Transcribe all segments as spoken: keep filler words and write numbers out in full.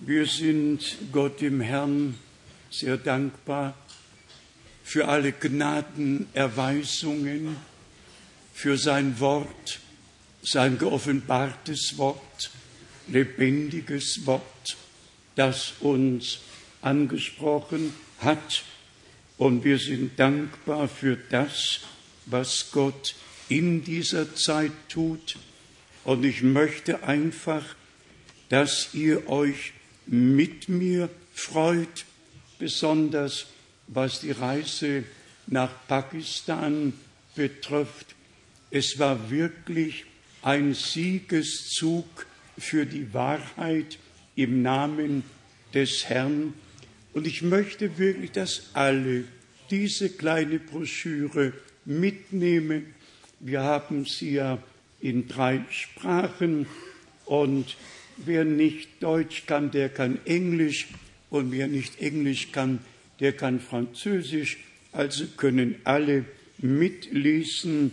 Wir sind Gott dem Herrn sehr dankbar für alle Gnadenerweisungen, für sein Wort, sein geoffenbartes Wort, lebendiges Wort, das uns angesprochen hat. Und wir sind dankbar für das, was Gott in dieser Zeit tut. Und ich möchte einfach, dass ihr euch mit mir freut, besonders was die Reise nach Pakistan betrifft. Es war wirklich ein Siegeszug für die Wahrheit im Namen des Herrn. Und ich möchte wirklich, dass alle diese kleine Broschüre mitnehmen. Wir haben sie ja in drei Sprachen und wer nicht Deutsch kann, der kann Englisch und wer nicht Englisch kann, der kann Französisch. Also können alle mitlesen,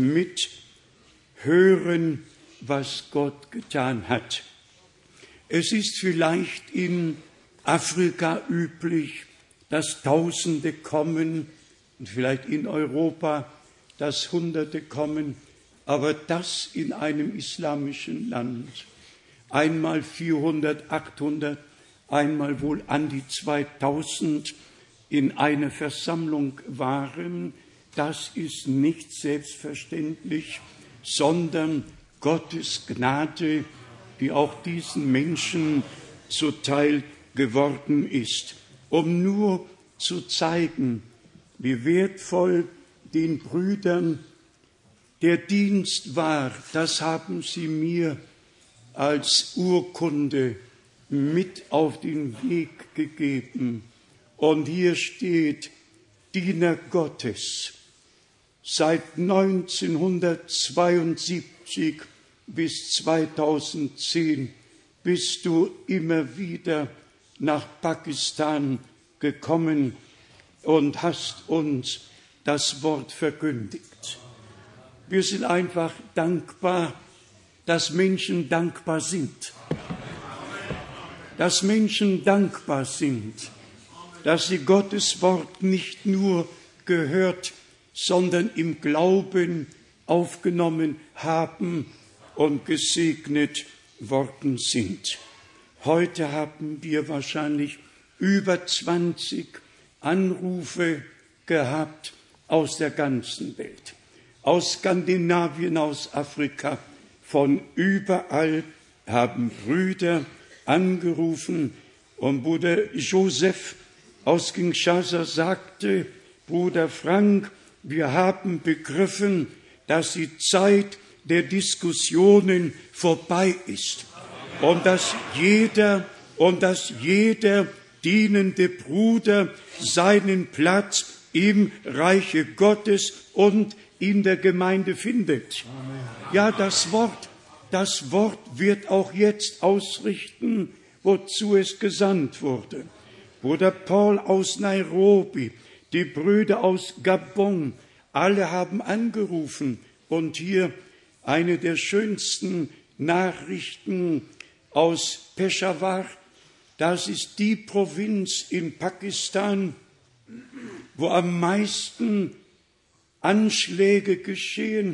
mithören, was Gott getan hat. Es ist vielleicht in Afrika üblich, dass Tausende kommen und vielleicht in Europa, dass Hunderte kommen, aber das in einem islamischen Land. Einmal vierhundert, achthundert, einmal wohl an die zweitausend in einer Versammlung waren, das ist nicht selbstverständlich, sondern Gottes Gnade, die auch diesen Menschen zuteil geworden ist, um nur zu zeigen, wie wertvoll den Brüdern der Dienst war. Das haben sie mir als Urkunde mit auf den Weg gegeben. Und hier steht, Diener Gottes, seit neunzehnhundertzweiundsiebzig bis zweitausendzehn bist du immer wieder nach Pakistan gekommen und hast uns das Wort verkündigt. Wir sind einfach dankbar, dass Menschen dankbar sind. Dass Menschen dankbar sind, dass sie Gottes Wort nicht nur gehört, sondern im Glauben aufgenommen haben und gesegnet worden sind. Heute haben wir wahrscheinlich über zwanzig Anrufe gehabt aus der ganzen Welt, aus Skandinavien, aus Afrika, von überall haben Brüder angerufen und Bruder Joseph aus Kinshasa sagte, Bruder Frank, wir haben begriffen, dass die Zeit der Diskussionen vorbei ist und dass jeder und dass jeder dienende Bruder seinen Platz im Reiche Gottes und in der Gemeinde findet. Amen. Ja, das Wort, das Wort wird auch jetzt ausrichten, wozu es gesandt wurde. Bruder Paul aus Nairobi, die Brüder aus Gabon, alle haben angerufen. Und hier eine der schönsten Nachrichten aus Peshawar. Das ist die Provinz in Pakistan, wo am meisten Anschläge geschehen.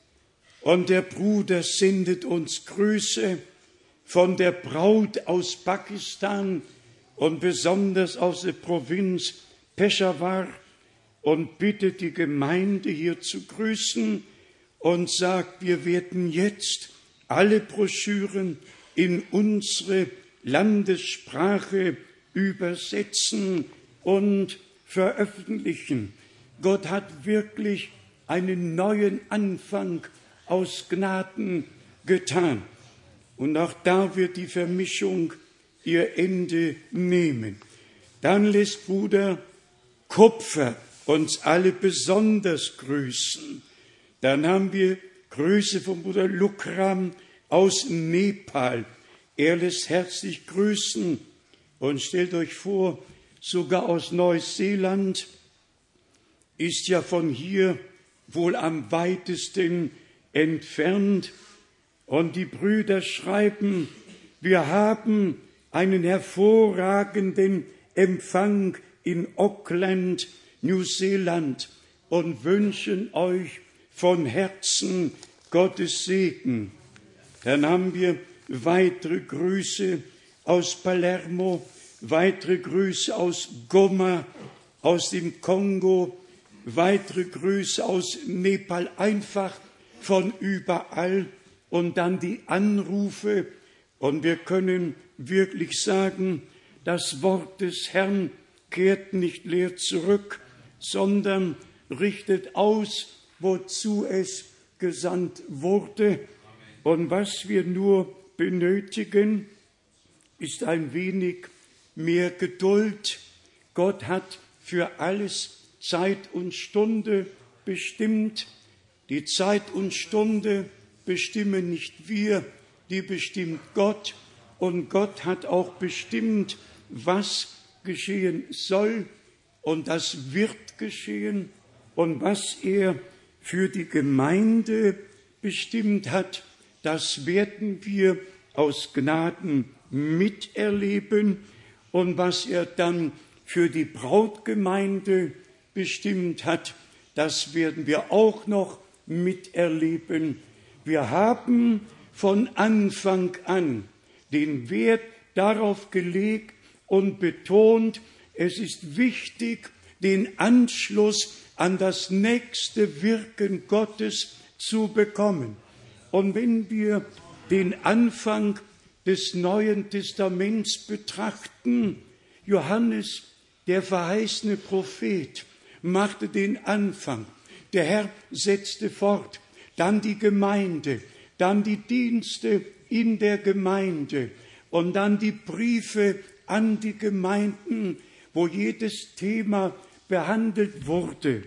Und der Bruder sendet uns Grüße von der Braut aus Pakistan und besonders aus der Provinz Peshawar und bittet die Gemeinde hier zu grüßen und sagt, wir werden jetzt alle Broschüren in unsere Landessprache übersetzen und veröffentlichen. Gott hat wirklich einen neuen Anfang aus Gnaden getan. Und auch da wird die Vermischung ihr Ende nehmen. Dann lässt Bruder Kupfer uns alle besonders grüßen. Dann haben wir Grüße von Bruder Lukram aus Nepal. Er lässt herzlich grüßen und stellt euch vor, sogar aus Neuseeland ist ja von hier wohl am weitesten entfernt. Und die Brüder schreiben, wir haben einen hervorragenden Empfang in Auckland, Neuseeland und wünschen euch von Herzen Gottes Segen. Dann haben wir weitere Grüße aus Palermo, weitere Grüße aus Goma, aus dem Kongo, weitere Grüße aus Nepal, einfach von überall und dann die Anrufe. Und wir können wirklich sagen, das Wort des Herrn kehrt nicht leer zurück, sondern richtet aus, wozu es gesandt wurde. Und was wir nur benötigen, ist ein wenig mehr Geduld. Gott hat für alles Zeit und Stunde bestimmt. Die Zeit und Stunde bestimmen nicht wir, die bestimmt Gott. Und Gott hat auch bestimmt, was geschehen soll. Und das wird geschehen. Und was er für die Gemeinde bestimmt hat, das werden wir aus Gnaden miterleben. Und was er dann für die Brautgemeinde bestimmt hat, das werden wir auch noch miterleben. Wir haben von Anfang an den Wert darauf gelegt und betont, es ist wichtig, den Anschluss an das nächste Wirken Gottes zu bekommen. Und wenn wir den Anfang des Neuen Testaments betrachten, Johannes, der verheißene Prophet, machte den Anfang. Der Herr setzte fort, dann die Gemeinde, dann die Dienste in der Gemeinde und dann die Briefe an die Gemeinden, wo jedes Thema behandelt wurde.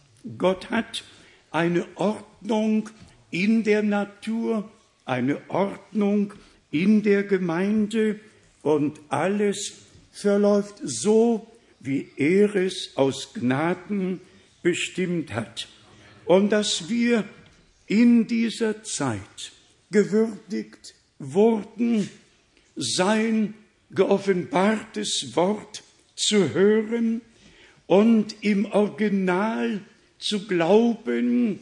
Gott hat eine Ordnung in der Natur, eine Ordnung in der Gemeinde und alles verläuft so, wie er es aus Gnaden bestimmt hat. Und dass wir in dieser Zeit gewürdigt wurden, sein geoffenbartes Wort zu hören und im Original zu glauben,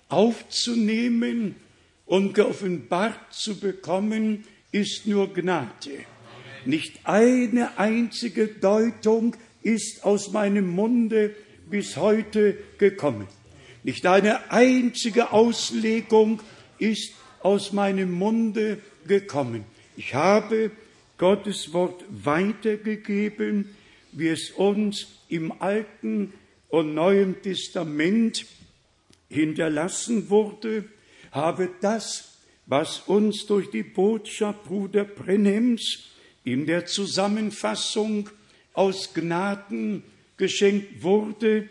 aufzunehmen und geoffenbart zu bekommen, ist nur Gnade. Nicht eine einzige Deutung ist aus meinem Munde bis heute gekommen. Nicht eine einzige Auslegung ist aus meinem Munde gekommen. Ich habe Gottes Wort weitergegeben, wie es uns im Alten und Neuen Testament hinterlassen wurde, habe das, was uns durch die Botschaft Bruder Brenhems in der Zusammenfassung aus Gnaden geschenkt wurde,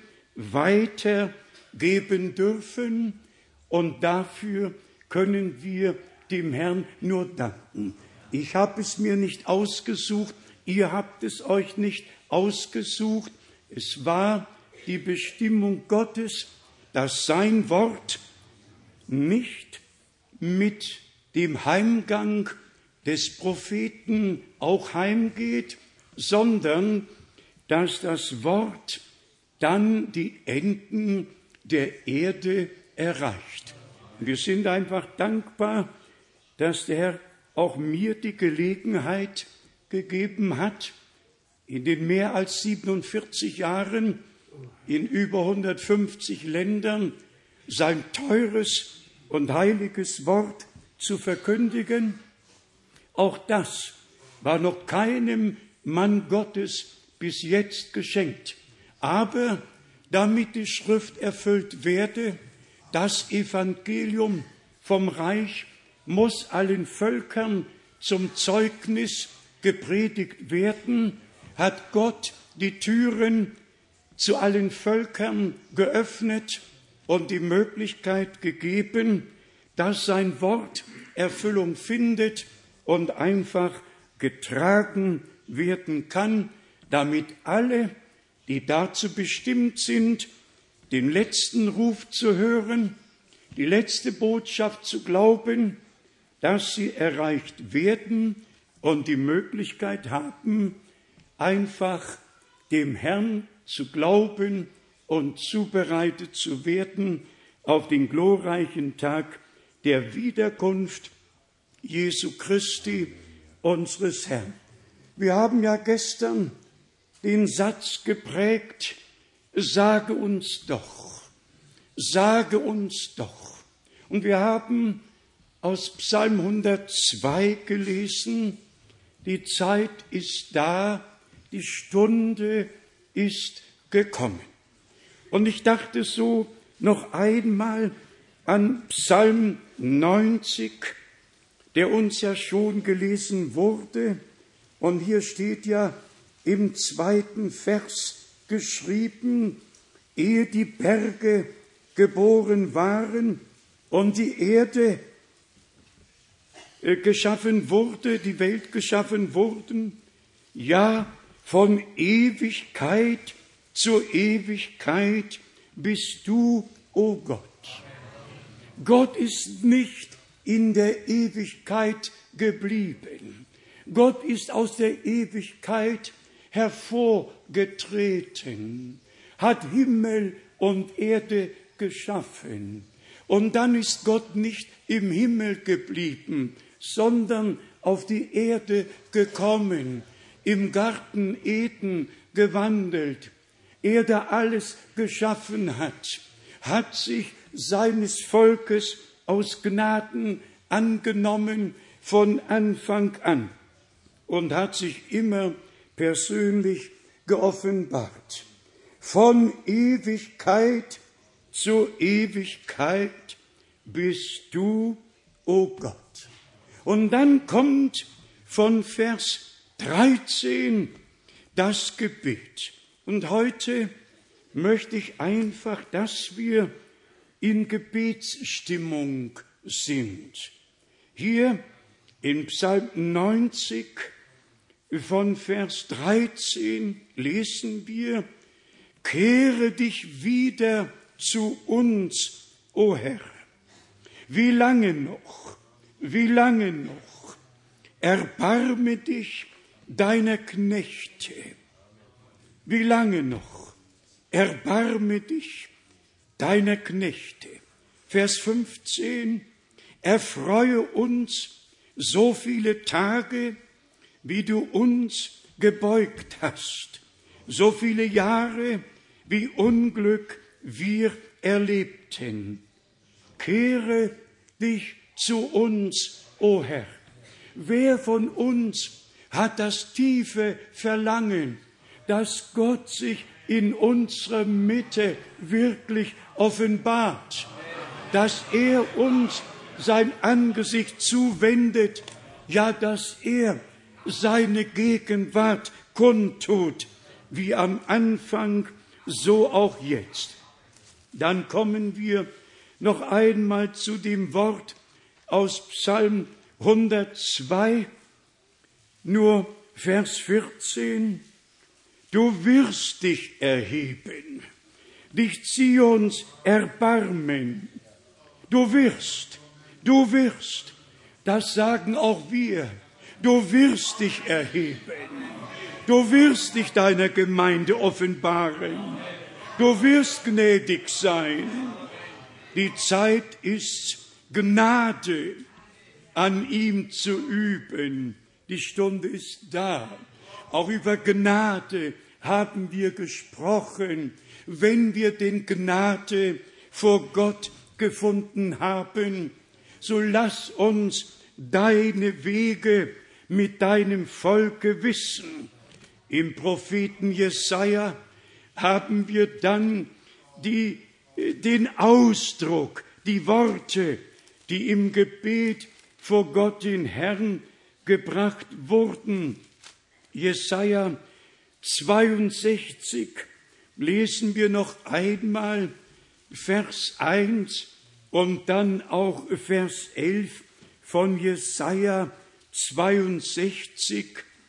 weitergeben dürfen. Und dafür können wir dem Herrn nur danken. Ich habe es mir nicht ausgesucht, ihr habt es euch nicht ausgesucht. Es war die Bestimmung Gottes, dass sein Wort nicht mit dem Heimgang des Propheten auch heimgeht, sondern dass das Wort dann die Enden der Erde erreicht. Wir sind einfach dankbar, dass der Herr auch mir die Gelegenheit gegeben hat, in den mehr als siebenundvierzig Jahren in über hundertfünfzig Ländern sein teures und heiliges Wort zu verkündigen. Auch das war noch keinem Mann Gottes bis jetzt geschenkt. Aber damit die Schrift erfüllt werde, das Evangelium vom Reich muss allen Völkern zum Zeugnis gepredigt werden, hat Gott die Türen zu allen Völkern geöffnet und die Möglichkeit gegeben, dass sein Wort Erfüllung findet und einfach getragen werden kann, damit alle, die dazu bestimmt sind, den letzten Ruf zu hören, die letzte Botschaft zu glauben, dass sie erreicht werden und die Möglichkeit haben, einfach dem Herrn zu glauben und zubereitet zu werden auf den glorreichen Tag der Wiederkunft Jesu Christi, unseres Herrn. Wir haben ja gestern den Satz geprägt, sage uns doch, sage uns doch. Und wir haben aus Psalm hundertzwei gelesen, die Zeit ist da, die Stunde ist gekommen. Und ich dachte so noch einmal an Psalm neunzig, der uns ja schon gelesen wurde. Und hier steht ja im zweiten Vers geschrieben, ehe die Berge geboren waren und die Erde geschaffen wurde, die Welt geschaffen wurden, ja, von Ewigkeit zur Ewigkeit bist du, o Gott. Gott ist nicht in der Ewigkeit geblieben. Gott ist aus der Ewigkeit hervorgetreten, hat Himmel und Erde geschaffen. Und dann ist Gott nicht im Himmel geblieben, sondern auf die Erde gekommen, im Garten Eden gewandelt. Er, der alles geschaffen hat, hat sich seines Volkes aus Gnaden angenommen von Anfang an und hat sich immer persönlich geoffenbart. Von Ewigkeit zu Ewigkeit bist du, o Gott. Und dann kommt von Vers dreizehn das Gebet. Und heute möchte ich einfach, dass wir in Gebetsstimmung sind. Hier in Psalm neunzig von Vers dreizehn lesen wir, kehre dich wieder zu uns, o Herr. Wie lange noch, wie lange noch, erbarme dich deiner Knechte. Wie lange noch, erbarme dich deiner Knechte. Vers fünfzehn, erfreue uns so viele Tage, wie du uns gebeugt hast, so viele Jahre, wie Unglück wir erlebten. Kehre dich zu uns, o Herr. Wer von uns hat das tiefe Verlangen, dass Gott sich in unserer Mitte wirklich offenbart, dass er uns sein Angesicht zuwendet, ja, dass er seine Gegenwart kundtut, wie am Anfang, so auch jetzt. Dann kommen wir noch einmal zu dem Wort aus Psalm hundertzwei, nur Vers vierzehn. Du wirst dich erheben, dich Zions erbarmen. Du wirst, du wirst, das sagen auch wir. Du wirst dich erheben. Du wirst dich deiner Gemeinde offenbaren. Du wirst gnädig sein. Die Zeit ist, Gnade an ihm zu üben. Die Stunde ist da. Auch über Gnade haben wir gesprochen. Wenn wir den Gnade vor Gott gefunden haben, so lass uns deine Wege mit deinem Volke wissen. Im Propheten Jesaja haben wir dann die, den Ausdruck, die Worte, die im Gebet vor Gott den Herrn gebracht wurden. Jesaja zweiundsechzig lesen wir noch einmal Vers eins und dann auch Vers elf von Jesaja zweiundsechzig.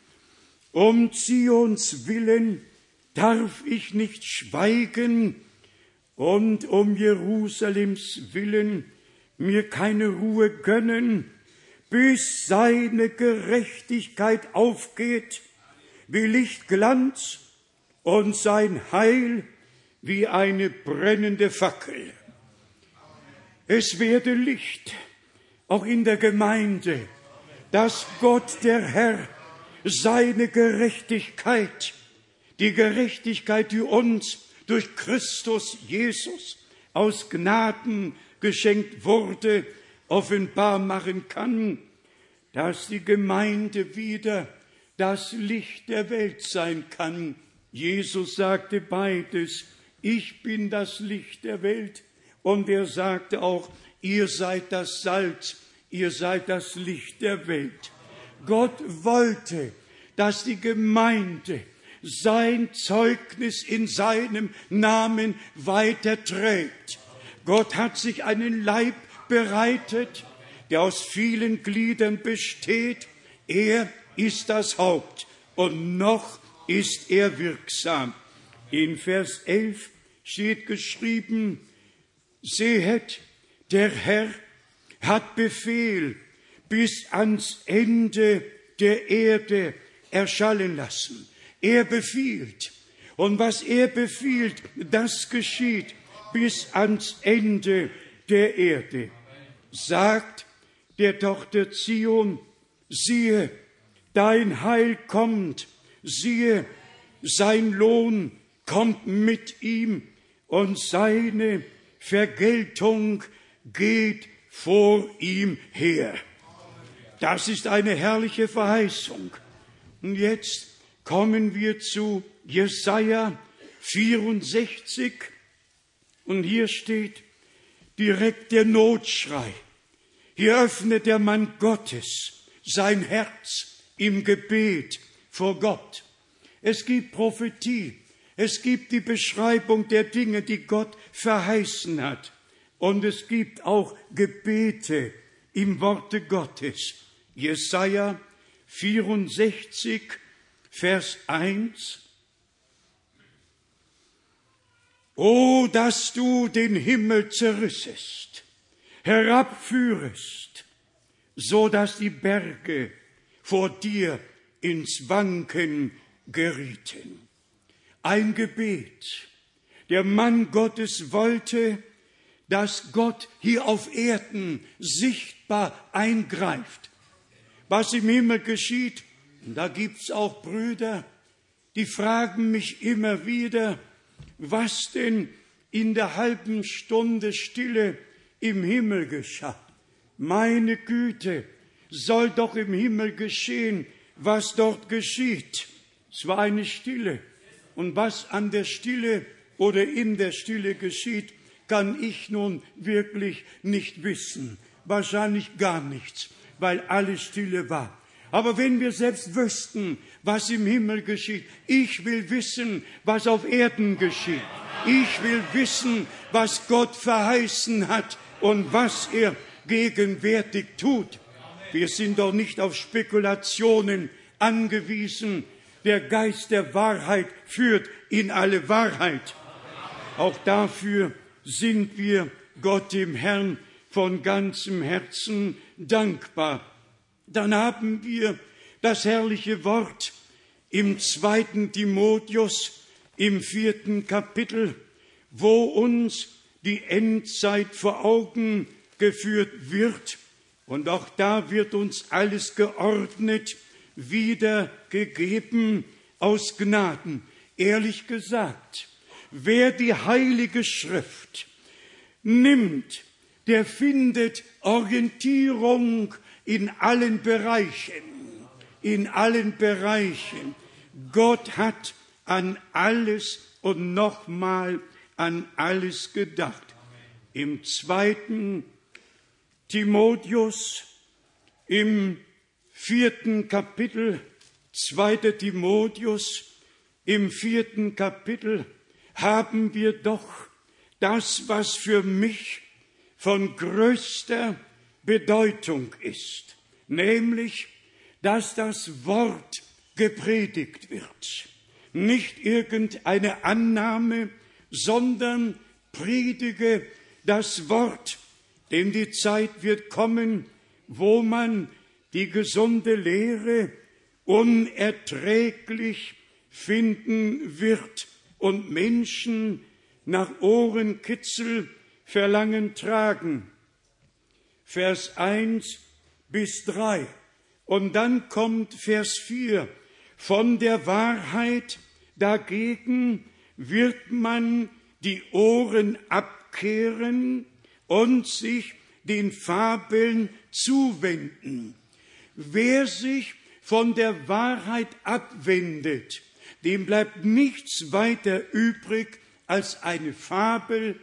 Um Zions willen darf ich nicht schweigen und um Jerusalems willen mir keine Ruhe gönnen, bis seine Gerechtigkeit aufgeht wie Lichtglanz und sein Heil wie eine brennende Fackel. Es werde Licht, auch in der Gemeinde, dass Gott, der Herr, seine Gerechtigkeit, die Gerechtigkeit, die uns durch Christus Jesus aus Gnaden geschenkt wurde, offenbar machen kann, dass die Gemeinde wieder das Licht der Welt sein kann. Jesus sagte beides. Ich bin das Licht der Welt. Und er sagte auch, ihr seid das Salz, ihr seid das Licht der Welt. Gott wollte, dass die Gemeinde sein Zeugnis in seinem Namen weiterträgt. Gott hat sich einen Leib bereitet, der aus vielen Gliedern besteht. Er ist das Haupt und noch ist er wirksam. In Vers elf steht geschrieben, sehet, der Herr hat Befehl bis ans Ende der Erde erschallen lassen. Er befiehlt. Und was er befiehlt, das geschieht bis ans Ende der Erde. Sagt der Tochter Zion, siehe, dein Heil kommt, siehe, sein Lohn kommt mit ihm und seine Vergeltung geht vor ihm her. Das ist eine herrliche Verheißung. Und jetzt kommen wir zu Jesaja vierundsechzig und hier steht direkt der Notschrei. Hier öffnet der Mann Gottes sein Herz im Gebet vor Gott. Es gibt Prophetie, es gibt die Beschreibung der Dinge, die Gott verheißen hat. Und es gibt auch Gebete im Worte Gottes. Jesaja vierundsechzig, Vers eins. O, dass du den Himmel zerrissest, herabführest, so dass die Berge vor dir ins Wanken gerieten. Ein Gebet. Der Mann Gottes wollte, dass Gott hier auf Erden sichtbar eingreift. Was im Himmel geschieht, da gibt's auch Brüder, die fragen mich immer wieder, was denn in der halben Stunde Stille im Himmel geschah. Meine Güte, soll doch im Himmel geschehen, was dort geschieht. Es war eine Stille. Und was an der Stille oder in der Stille geschieht, kann ich nun wirklich nicht wissen. Wahrscheinlich gar nichts, weil alles Stille war. Aber wenn wir selbst wüssten, was im Himmel geschieht, ich will wissen, was auf Erden geschieht. Ich will wissen, was Gott verheißen hat und was er gegenwärtig tut. Wir sind doch nicht auf Spekulationen angewiesen. Der Geist der Wahrheit führt in alle Wahrheit. Auch dafür sind wir Gott dem Herrn von ganzem Herzen dankbar. Dann haben wir das herrliche Wort im zweiten Timotheus, im vierten Kapitel, wo uns die Endzeit vor Augen geführt wird. Und auch da wird uns alles geordnet, wiedergegeben aus Gnaden. Ehrlich gesagt, wer die Heilige Schrift nimmt, der findet Orientierung in allen Bereichen. In allen Bereichen. Gott hat an alles und nochmal an alles gedacht. Im zweiten Timotheus, im vierten Kapitel, zweiter Timotheus, im vierten Kapitel haben wir doch das, was für mich von größter Bedeutung ist, nämlich, dass das Wort gepredigt wird. Nicht irgendeine Annahme, sondern predige das Wort, denn die Zeit wird kommen, wo man die gesunde Lehre unerträglich finden wird und Menschen nach Ohrenkitzel Verlangen tragen. Vers eins bis drei. Und dann kommt Vers vier. Von der Wahrheit dagegen wird man die Ohren abkehren und sich den Fabeln zuwenden. Wer sich von der Wahrheit abwendet, dem bleibt nichts weiter übrig als eine Fabel,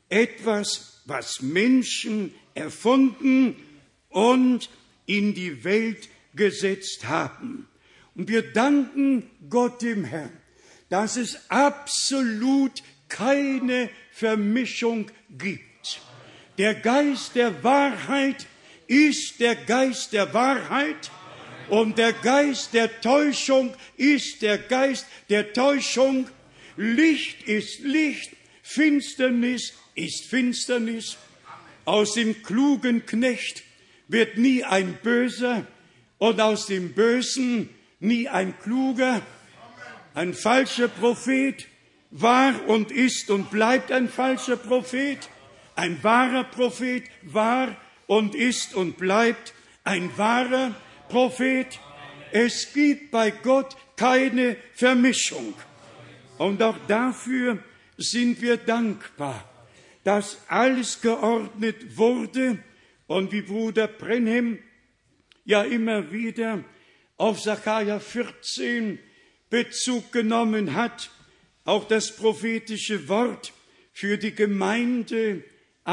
etwas, was Menschen erfunden und in die Welt gesetzt haben. Und wir danken Gott dem Herrn, dass es absolut keine Vermischung gibt. Der Geist der Wahrheit ist der Geist der Wahrheit und der Geist der Täuschung ist der Geist der Täuschung. Licht ist Licht, Finsternis ist Finsternis. Aus dem klugen Knecht wird nie ein Böser und aus dem Bösen nie ein Kluger. Ein falscher Prophet war und ist und bleibt ein falscher Prophet. Ein wahrer Prophet war und ist und bleibt ein wahrer Prophet. Es gibt bei Gott keine Vermischung. Und auch dafür sind wir dankbar, dass alles geordnet wurde und wie Bruder Brenhem ja immer wieder auf Sacharja vierzehn Bezug genommen hat, auch das prophetische Wort für die Gemeinde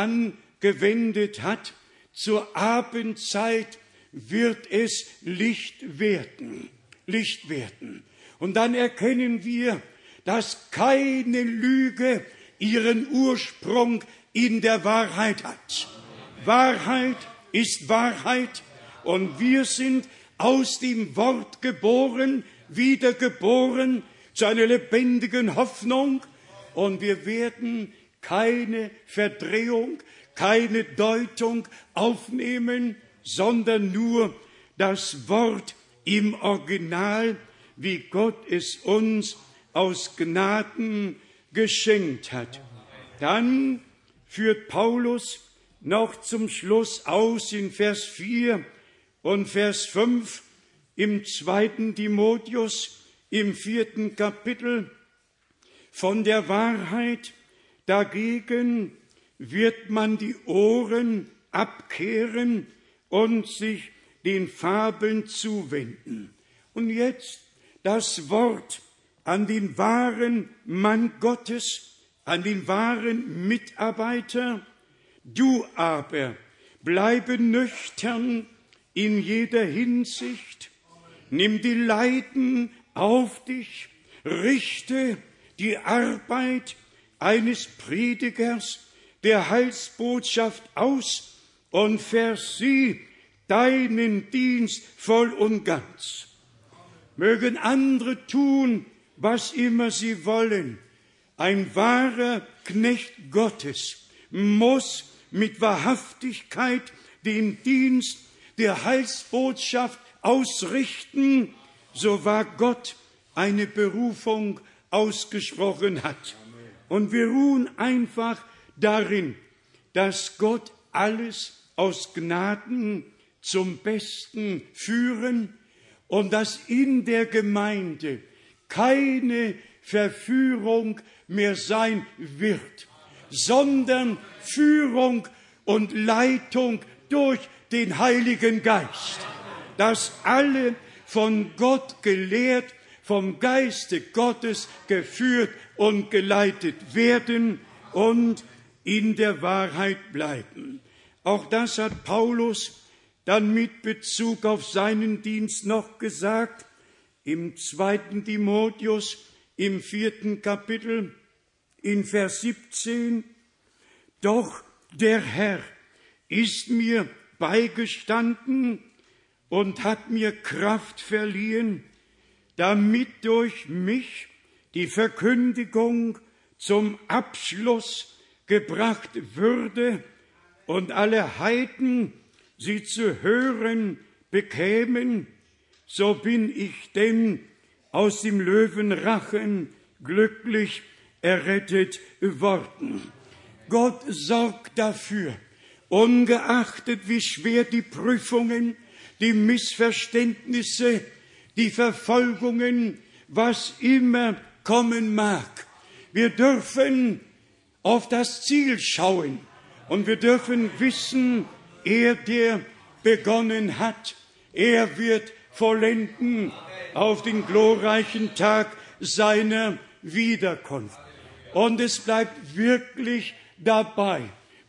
angewendet hat. Zur Abendzeit wird es Licht werden, Licht werden. Und dann erkennen wir, dass keine Lüge ihren Ursprung in der Wahrheit hat. Wahrheit ist Wahrheit und wir sind aus dem Wort geboren, wiedergeboren zu einer lebendigen Hoffnung und wir werden keine Verdrehung, keine Deutung aufnehmen, sondern nur das Wort im Original, wie Gott es uns aus Gnaden geschenkt hat. Dann führt Paulus noch zum Schluss aus in Vers vier und Vers fünf im zweiten Timotheus, im vierten Kapitel. Von der Wahrheit dagegen wird man die Ohren abkehren und sich den Fabeln zuwenden. Und jetzt das Wort an den wahren Mann Gottes, an den wahren Mitarbeiter. Du aber bleibe nüchtern in jeder Hinsicht, nimm die Leiden auf dich, richte die Arbeit eines Predigers der Heilsbotschaft aus und versieh deinen Dienst voll und ganz. Mögen andere tun, was immer sie wollen. Ein wahrer Knecht Gottes muss mit Wahrhaftigkeit den Dienst der Heilsbotschaft ausrichten, so wahr Gott eine Berufung ausgesprochen hat. Und wir ruhen einfach darin, dass Gott alles aus Gnaden zum Besten führen und dass in der Gemeinde keine Verführung mehr sein wird, sondern Führung und Leitung durch den Heiligen Geist, dass alle von Gott gelehrt, vom Geiste Gottes geführt und geleitet werden und in der Wahrheit bleiben. Auch das hat Paulus dann mit Bezug auf seinen Dienst noch gesagt, im zweiten Timotheus, im vierten Kapitel, in Vers siebzehn. Doch der Herr ist mir beigestanden und hat mir Kraft verliehen, damit durch mich die Verkündigung zum Abschluss gebracht würde und alle Heiden sie zu hören bekämen, so bin ich denn aus dem Löwenrachen glücklich errettet worden. Gott sorgt dafür, ungeachtet wie schwer die Prüfungen, die Missverständnisse, die Verfolgungen, was immer kommen mag. Wir dürfen auf das Ziel schauen und wir dürfen wissen, er, der begonnen hat, er wird vollenden auf den glorreichen Tag seiner Wiederkunft. Und es bleibt wirklich dabei.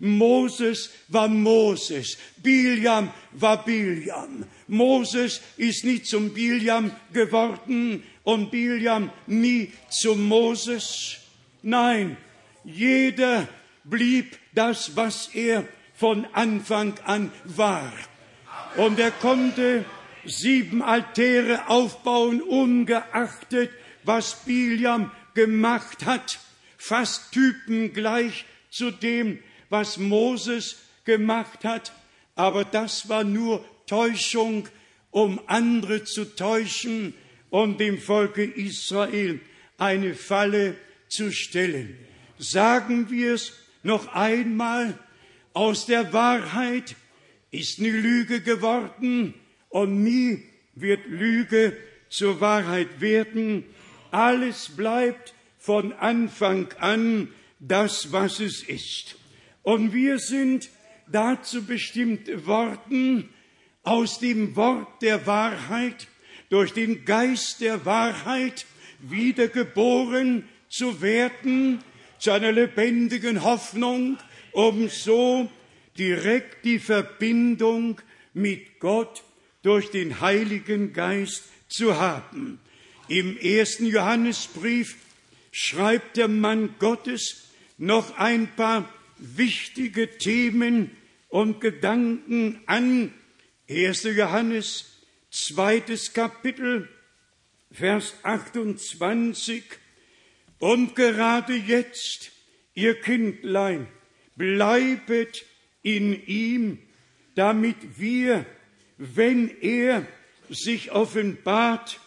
Moses war Moses, Biljam war Biljam. Moses ist nie zum Biljam geworden und Biljam nie zum Moses. Nein, jeder blieb das, was er von Anfang an war. Und er konnte sieben Altäre aufbauen, ungeachtet, was Biljam gemacht hat, fast typengleich zu dem, was Moses gemacht hat. Aber das war nur Täuschung, um andere zu täuschen und dem Volke Israel eine Falle zu stellen. Sagen wir es noch einmal, aus der Wahrheit ist nie Lüge geworden und nie wird Lüge zur Wahrheit werden. Alles bleibt von Anfang an das, was es ist. Und wir sind dazu bestimmt worden, aus dem Wort der Wahrheit, durch den Geist der Wahrheit wiedergeboren zu werden, zu einer lebendigen Hoffnung, um so direkt die Verbindung mit Gott durch den Heiligen Geist zu haben. Im ersten Johannesbrief schreibt der Mann Gottes noch ein paar wichtige Themen und Gedanken an. erster Johannes, zweites Kapitel, Vers achtundzwanzig. Und gerade jetzt, ihr Kindlein, bleibet in ihm, damit wir, wenn er sich offenbart,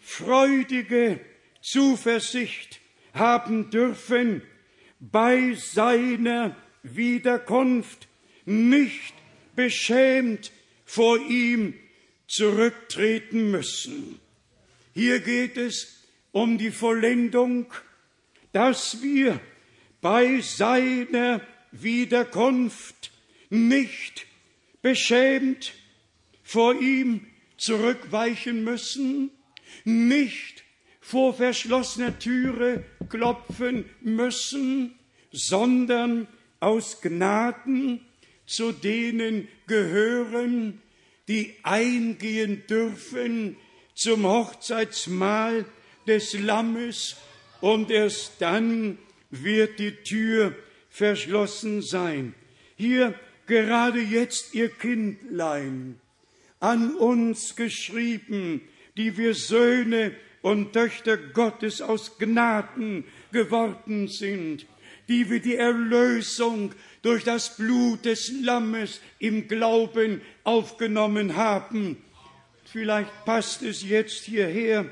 freudige Zuversicht haben dürfen bei seiner Wiederkunft, nicht beschämt vor ihm zurücktreten müssen. Hier geht es um die Vollendung, dass wir bei seiner Wiederkunft nicht beschämt vor ihm zurückweichen müssen, nicht vor verschlossener Türe klopfen müssen, sondern aus Gnaden zu denen gehören, die eingehen dürfen zum Hochzeitsmahl des Lammes, und erst dann wird die Tür verschlossen sein. Hier gerade jetzt, ihr Kindlein, an uns geschrieben, die wir Söhne und Töchter Gottes aus Gnaden geworden sind, die wir die Erlösung durch das Blut des Lammes im Glauben aufgenommen haben. Vielleicht passt es jetzt hierher.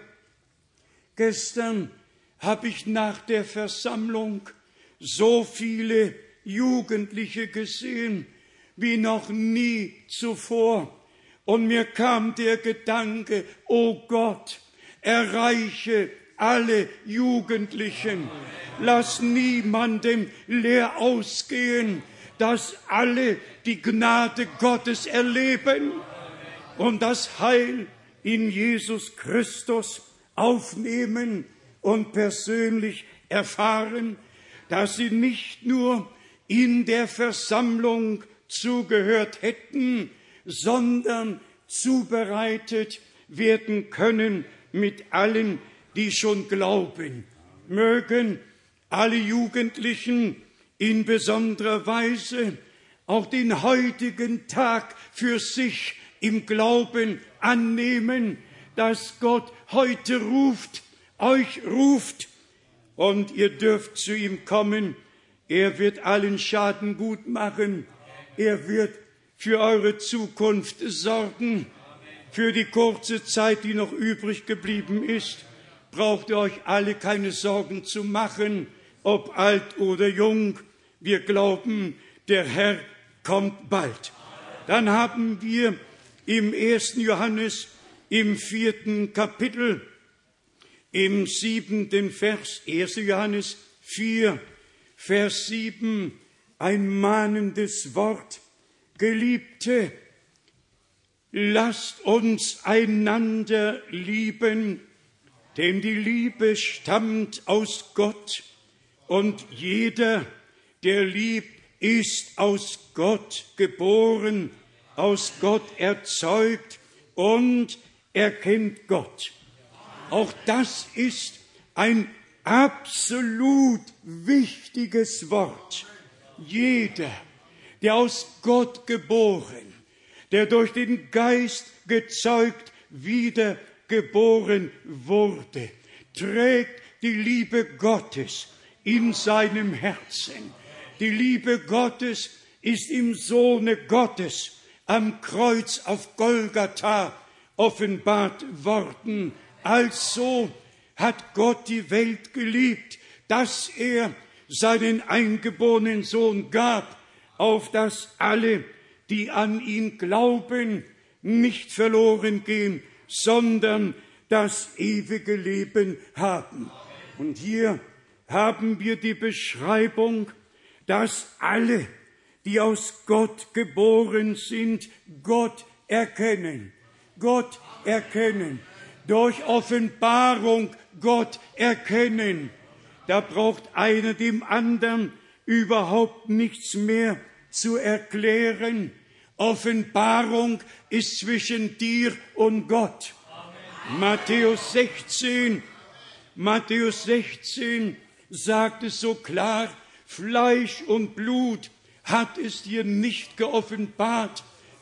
Gestern habe ich nach der Versammlung so viele Jugendliche gesehen wie noch nie zuvor. Und mir kam der Gedanke, oh Gott, erreiche alle Jugendlichen. Lass niemandem leer ausgehen, dass alle die Gnade Gottes erleben und das Heil in Jesus Christus aufnehmen und persönlich erfahren, dass sie nicht nur in der Versammlung zugehört hätten, sondern zubereitet werden können mit allen, die schon glauben. Mögen alle Jugendlichen in besonderer Weise auch den heutigen Tag für sich im Glauben annehmen, dass Gott heute ruft, euch ruft, und ihr dürft zu ihm kommen. Er wird allen Schaden gut machen. Er wird für eure Zukunft sorgen. Für die kurze Zeit, die noch übrig geblieben ist, braucht ihr euch alle keine Sorgen zu machen, ob alt oder jung. Wir glauben, der Herr kommt bald. Dann haben wir im ersten Johannes, im vierten Kapitel, im siebenten Vers, erster Johannes vier, Vers sieben, ein mahnendes Wort. Geliebte, lasst uns einander lieben, denn die Liebe stammt aus Gott und jeder, der liebt, ist aus Gott geboren, aus Gott erzeugt und erkennt Gott. Auch das ist ein absolut wichtiges Wort. Jeder, der aus Gott geboren, der durch den Geist gezeugt, wiedergeboren wurde, trägt die Liebe Gottes in seinem Herzen. Die Liebe Gottes ist im Sohne Gottes am Kreuz auf Golgatha offenbart worden. Also hat Gott die Welt geliebt, dass er seinen eingeborenen Sohn gab, auf dass alle, die an ihn glauben, nicht verloren gehen, sondern das ewige Leben haben. Und hier haben wir die Beschreibung, dass alle, die aus Gott geboren sind, Gott erkennen. Gott erkennen. Durch Offenbarung Gott erkennen. Da braucht einer dem anderen überhaupt nichts mehr zu erklären. Offenbarung ist zwischen dir und Gott. Amen. Matthäus sechzehn, Matthäus sechzehn sagt es so klar, Fleisch und Blut hat es dir nicht geoffenbart,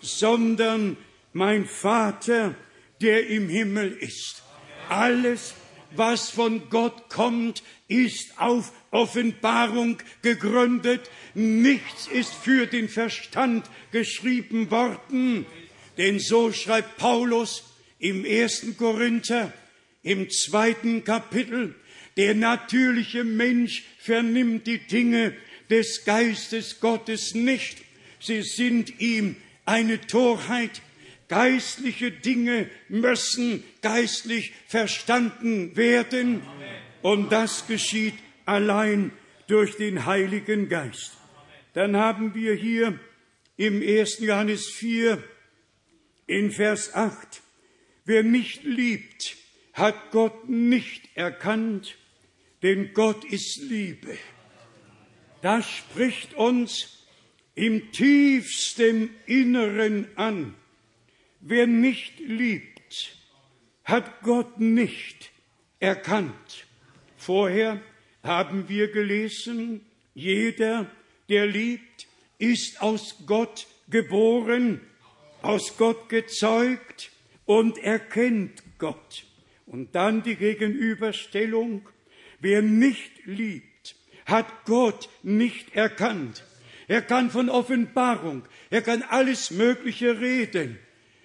sondern mein Vater, der im Himmel ist. Alles, was von Gott kommt, ist auf Offenbarung gegründet. Nichts ist für den Verstand geschrieben worden. Denn so schreibt Paulus im ersten Korinther, im zweiten Kapitel, der natürliche Mensch vernimmt die Dinge des Geistes Gottes nicht. Sie sind ihm eine Torheit. Geistliche Dinge müssen geistlich verstanden werden. Und das geschieht allein durch den Heiligen Geist. Dann haben wir hier im ersten Johannes vier in Vers acht, wer nicht liebt, hat Gott nicht erkannt, denn Gott ist Liebe. Das spricht uns im tiefsten Inneren an. Wer nicht liebt, hat Gott nicht erkannt. Vorher haben wir gelesen, jeder, der liebt, ist aus Gott geboren, aus Gott gezeugt und erkennt Gott. Und dann die Gegenüberstellung, wer nicht liebt, hat Gott nicht erkannt. Er kann von Offenbarung, er kann alles Mögliche reden.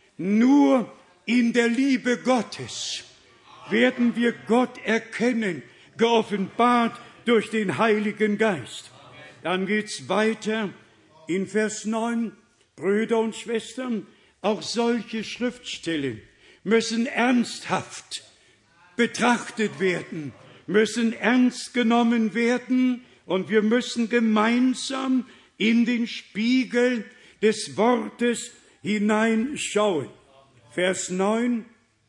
Nur in der Liebe Gottes werden wir Gott erkennen, geoffenbart durch den Heiligen Geist. Dann geht's weiter in Vers neun. Brüder und Schwestern, auch solche Schriftstellen müssen ernsthaft betrachtet werden, müssen ernst genommen werden und wir müssen gemeinsam in den Spiegel des Wortes hineinschauen. Vers neun,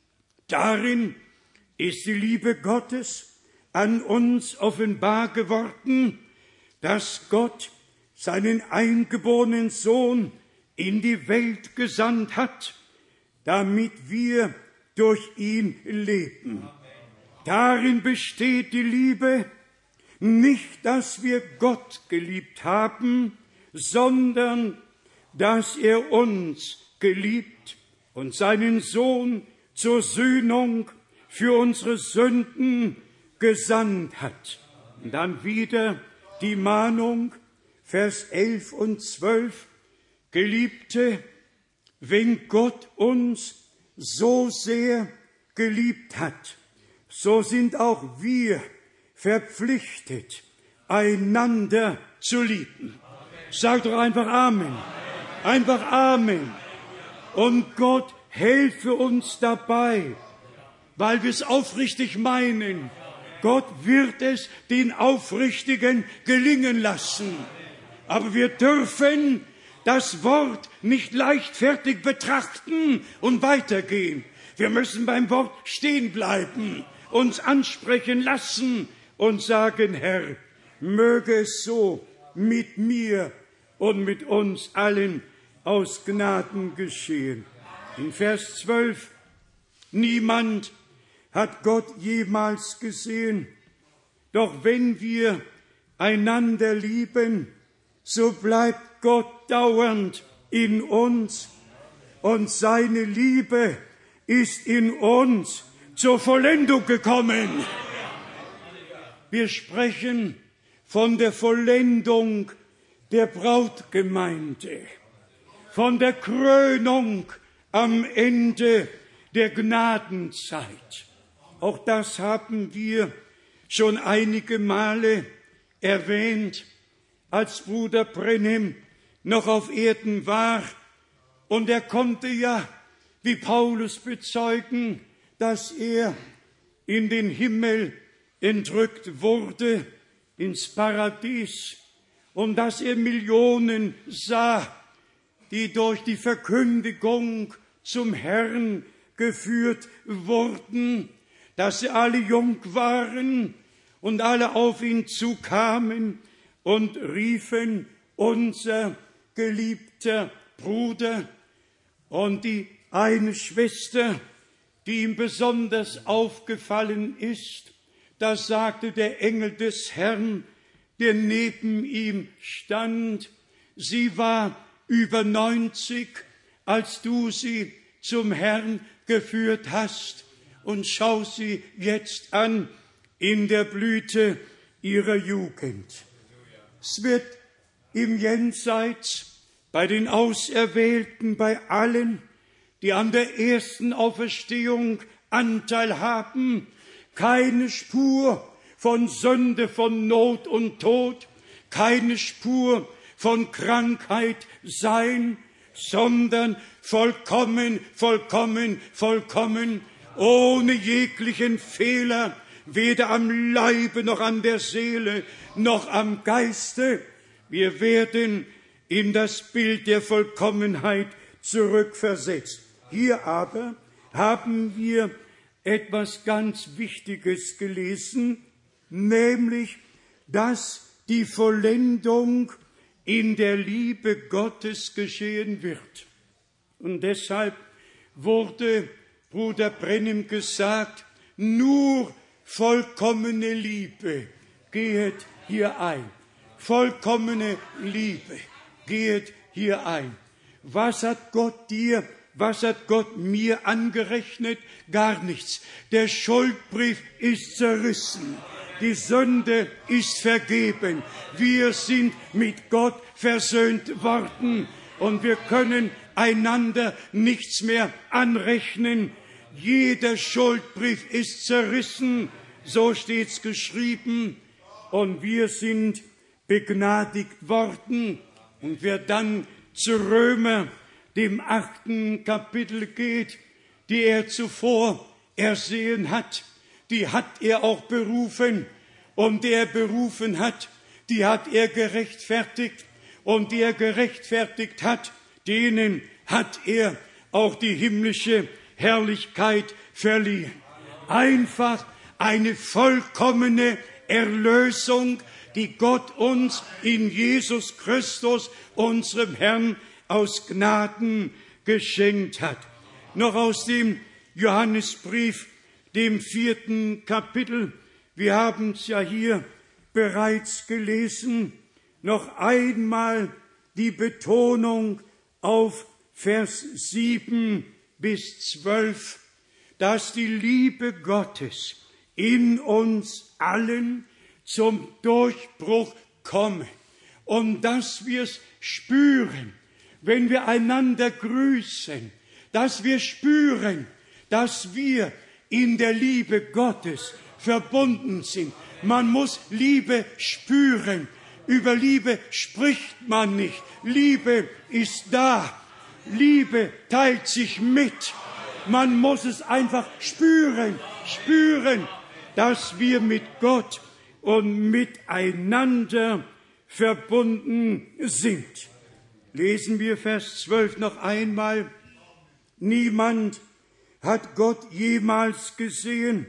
darin ist die Liebe Gottes an uns offenbar geworden, dass Gott seinen eingeborenen Sohn in die Welt gesandt hat, damit wir durch ihn leben. Darin besteht die Liebe, nicht, dass wir Gott geliebt haben, sondern dass er uns geliebt und seinen Sohn zur Sühnung für unsere Sünden gesandt hat. Und dann wieder die Mahnung, Vers elf und zwölf, Geliebte, wenn Gott uns so sehr geliebt hat, so sind auch wir verpflichtet, einander zu lieben. Sagt doch einfach Amen. Einfach Amen. Und Gott helfe uns dabei, weil wir es aufrichtig meinen. Gott wird es den Aufrichtigen gelingen lassen. Aber wir dürfen das Wort nicht leichtfertig betrachten und weitergehen. Wir müssen beim Wort stehen bleiben, uns ansprechen lassen und sagen, Herr, möge es so mit mir und mit uns allen aus Gnaden geschehen. In Vers zwölf, niemand hat Gott jemals gesehen, doch wenn wir einander lieben, so bleibt Gott dauernd in uns und seine Liebe ist in uns zur Vollendung gekommen. Wir sprechen von der Vollendung der Brautgemeinde, von der Krönung am Ende der Gnadenzeit. Auch das haben wir schon einige Male erwähnt, als Bruder Brenhem noch auf Erden war. Und er konnte ja, wie Paulus bezeugen, dass er in den Himmel entrückt wurde, ins Paradies, und dass er Millionen sah, die durch die Verkündigung zum Herrn geführt wurden, dass sie alle jung waren und alle auf ihn zukamen und riefen, unser geliebter Bruder. Und die eine Schwester, die ihm besonders aufgefallen ist, da sagte der Engel des Herrn, der neben ihm stand, sie war über neunzig, als du sie zum Herrn geführt hast, und schau sie jetzt an in der Blüte ihrer Jugend. Es wird im Jenseits bei den Auserwählten, bei allen, die an der ersten Auferstehung Anteil haben, keine Spur von Sünde, von Not und Tod, keine Spur von Krankheit sein, sondern vollkommen, vollkommen, vollkommen, ohne jeglichen Fehler, weder am Leibe noch an der Seele noch am Geiste. Wir werden in das Bild der Vollkommenheit zurückversetzt. Hier aber haben wir etwas ganz Wichtiges gelesen, nämlich, dass die Vollendung in der Liebe Gottes geschehen wird. Und deshalb wurde Bruder Brenhem gesagt, nur vollkommene Liebe gehet hier ein. Vollkommene Liebe gehet hier ein. Was hat Gott dir, was hat Gott mir angerechnet? Gar nichts. Der Schuldbrief ist zerrissen. Die Sünde ist vergeben. Wir sind mit Gott versöhnt worden und wir können einander nichts mehr anrechnen. Jeder Schuldbrief ist zerrissen, so steht's geschrieben, und wir sind begnadigt worden. Und wer dann zu Römer, dem achten Kapitel geht, die er zuvor ersehen hat, die hat er auch berufen, und der berufen hat, die hat er gerechtfertigt, und die er gerechtfertigt hat, denen hat er auch die himmlische Herrlichkeit verliehen. Einfach eine vollkommene Erlösung, die Gott uns in Jesus Christus, unserem Herrn, aus Gnaden geschenkt hat. Noch aus dem Johannesbrief, dem vierten Kapitel, wir haben es ja hier bereits gelesen, noch einmal die Betonung auf Vers sieben bis zwölf, dass die Liebe Gottes in uns allen zum Durchbruch komme und dass wir es spüren, wenn wir einander grüßen, dass wir spüren, dass wir in der Liebe Gottes verbunden sind. Man muss Liebe spüren. Über Liebe spricht man nicht. Liebe ist da. Liebe teilt sich mit. Man muss es einfach spüren, spüren, dass wir mit Gott und miteinander verbunden sind. Lesen wir Vers zwölf noch einmal. Niemand hat Gott jemals gesehen.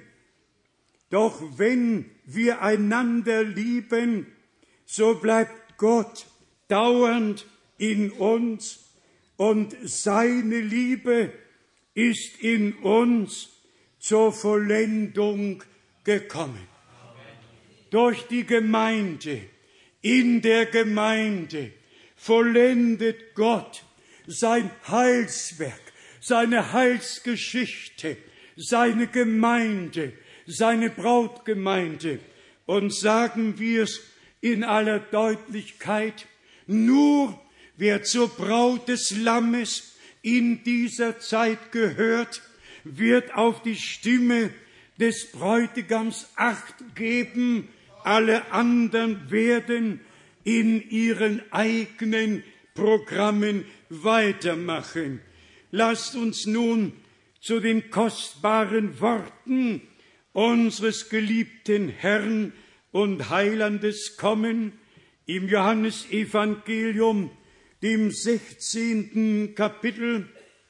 Doch wenn wir einander lieben, so bleibt Gott dauernd in uns und seine Liebe ist in uns zur Vollendung gekommen. Durch die Gemeinde, in der Gemeinde vollendet Gott sein Heilswerk, seine Heilsgeschichte, seine Gemeinde, seine Brautgemeinde. Und sagen wir es in aller Deutlichkeit, nur wer zur Braut des Lammes in dieser Zeit gehört, wird auf die Stimme des Bräutigams Acht geben. Alle anderen werden in ihren eigenen Programmen weitermachen. Lasst uns nun zu den kostbaren Worten unseres geliebten Herrn und Heilandes kommen, im Johannesevangelium, dem sechzehnten Kapitel.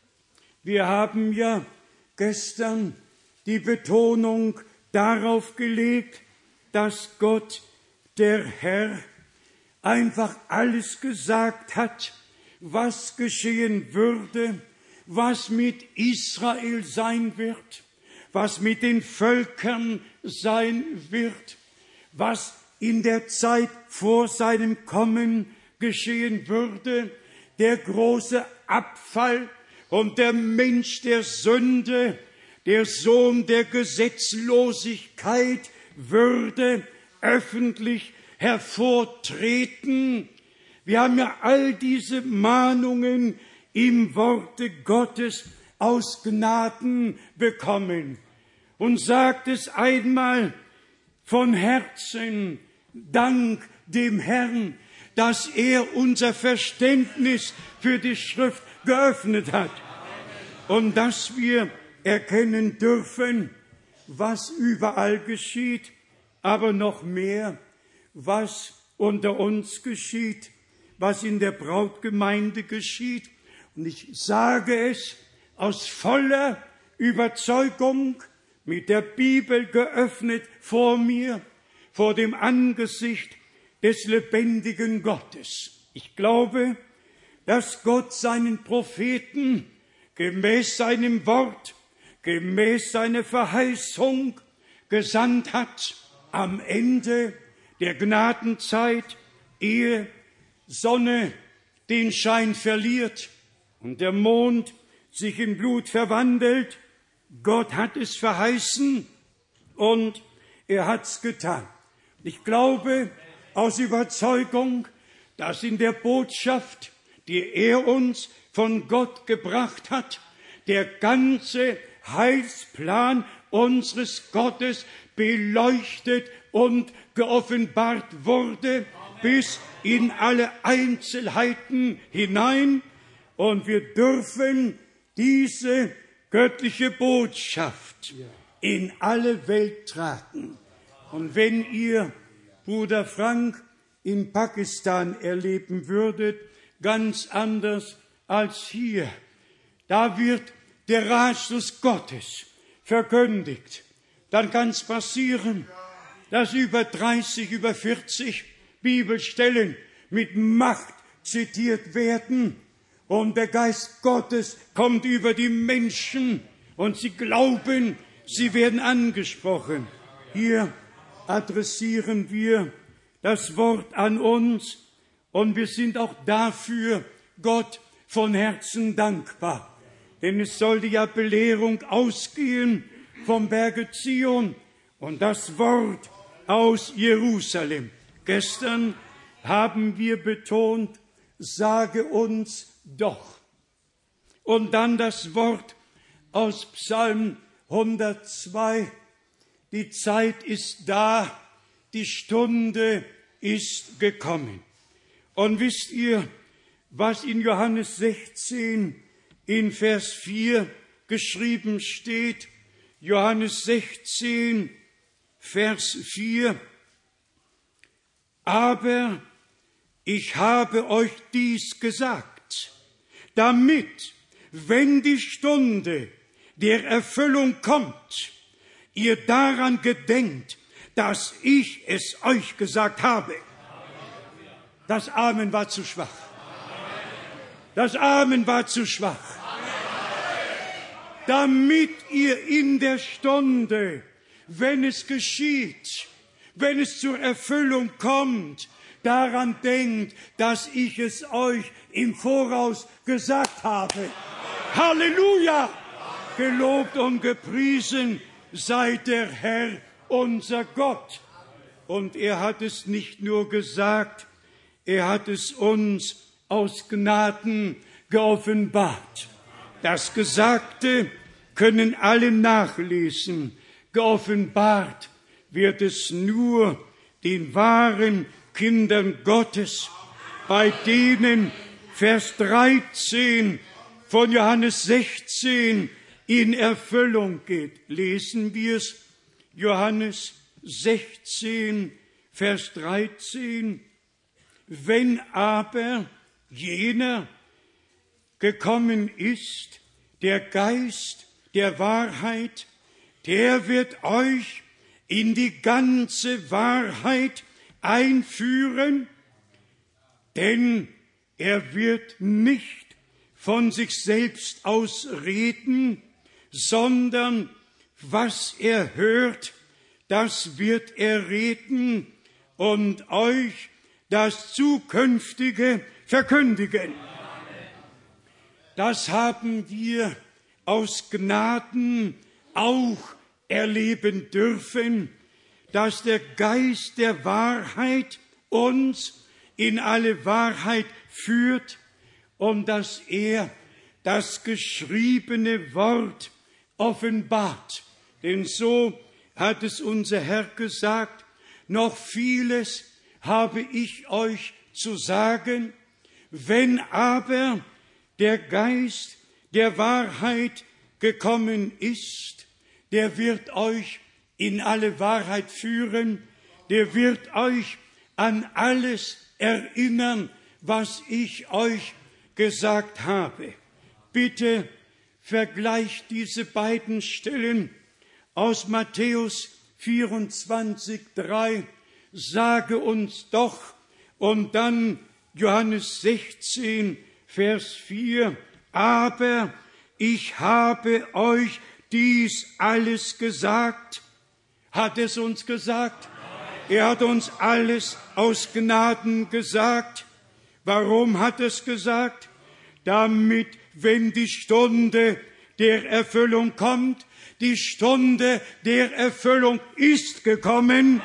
Wir haben ja gestern die Betonung darauf gelegt, dass Gott, der Herr, einfach alles gesagt hat, was geschehen würde, was mit Israel sein wird, was mit den Völkern sein wird, was in der Zeit vor seinem Kommen geschehen würde, der große Abfall und der Mensch der Sünde, der Sohn der Gesetzlosigkeit würde öffentlich hervortreten. Wir haben ja all diese Mahnungen im Worte Gottes aus Gnaden bekommen. Und sagt es einmal von Herzen, Dank dem Herrn, dass er unser Verständnis für die Schrift geöffnet hat. Und dass wir erkennen dürfen, was überall geschieht, aber noch mehr, was unter uns geschieht, was in der Brautgemeinde geschieht. Und ich sage es aus voller Überzeugung, mit der Bibel geöffnet vor mir, vor dem Angesicht des lebendigen Gottes. Ich glaube, dass Gott seinen Propheten gemäß seinem Wort, gemäß seiner Verheißung gesandt hat am Ende der Gnadenzeit, ehe Sonne den Schein verliert und der Mond sich in Blut verwandelt. Gott hat es verheißen und er hat's getan. Ich glaube aus Überzeugung, dass in der Botschaft, die er uns von Gott gebracht hat, der ganze Heilsplan unseres Gottes beleuchtet und geoffenbart wurde, bis in alle Einzelheiten hinein. Und wir dürfen diese göttliche Botschaft in alle Welt tragen. Und wenn ihr, Bruder Frank, in Pakistan erleben würdet, ganz anders als hier, da wird der Ratschluss Gottes verkündigt. Dann kann es passieren, dass über dreißig, über vierzig Bibelstellen mit Macht zitiert werden und der Geist Gottes kommt über die Menschen und sie glauben, sie werden angesprochen. Hier adressieren wir das Wort an uns und wir sind auch dafür Gott von Herzen dankbar. Denn es sollte ja Belehrung ausgehen vom Berge Zion und das Wort aus Jerusalem. Gestern haben wir betont, sage uns doch, Und dann das Wort aus Psalm hundertzwei. Die Zeit ist da, die Stunde ist gekommen. Und wisst ihr, was in Johannes sechzehn in Vers vier geschrieben steht? Johannes sechzehn, Vers vier. Aber ich habe euch dies gesagt, damit, wenn die Stunde der Erfüllung kommt, ihr daran gedenkt, dass ich es euch gesagt habe. Das Amen war zu schwach. Das Amen war zu schwach. Damit ihr in der Stunde, wenn es geschieht, wenn es zur Erfüllung kommt, daran denkt, dass ich es euch im Voraus gesagt habe. Halleluja! Gelobt und gepriesen sei der Herr, unser Gott. Und er hat es nicht nur gesagt, er hat es uns aus Gnaden geoffenbart. Das Gesagte können alle nachlesen. Geoffenbart wird es nur den wahren Kindern Gottes, bei denen Vers dreizehn von Johannes sechzehn in Erfüllung geht. Lesen wir es, Johannes sechzehn, Vers dreizehn. Wenn aber jener gekommen ist, der Geist der Wahrheit, der wird euch in die ganze Wahrheit einführen, denn er wird nicht von sich selbst aus reden, sondern was er hört, das wird er reden und euch das Zukünftige verkündigen. Das haben wir aus Gnaden auch erleben dürfen, dass der Geist der Wahrheit uns in alle Wahrheit führt und dass er das geschriebene Wort offenbart. Denn so hat es unser Herr gesagt, noch vieles habe ich euch zu sagen, wenn aber der Geist der Wahrheit gekommen ist, der wird euch in alle Wahrheit führen, der wird euch an alles erinnern, was ich euch gesagt habe. Bitte vergleicht diese beiden Stellen aus Matthäus vierundzwanzig, drei. Sage uns doch, und dann Johannes sechzehn, Vers vier. Aber ich habe euch dies alles gesagt. Hat es uns gesagt? Er hat uns alles aus Gnaden gesagt. Warum hat es gesagt? Damit, wenn die Stunde der Erfüllung kommt, die Stunde der Erfüllung ist gekommen.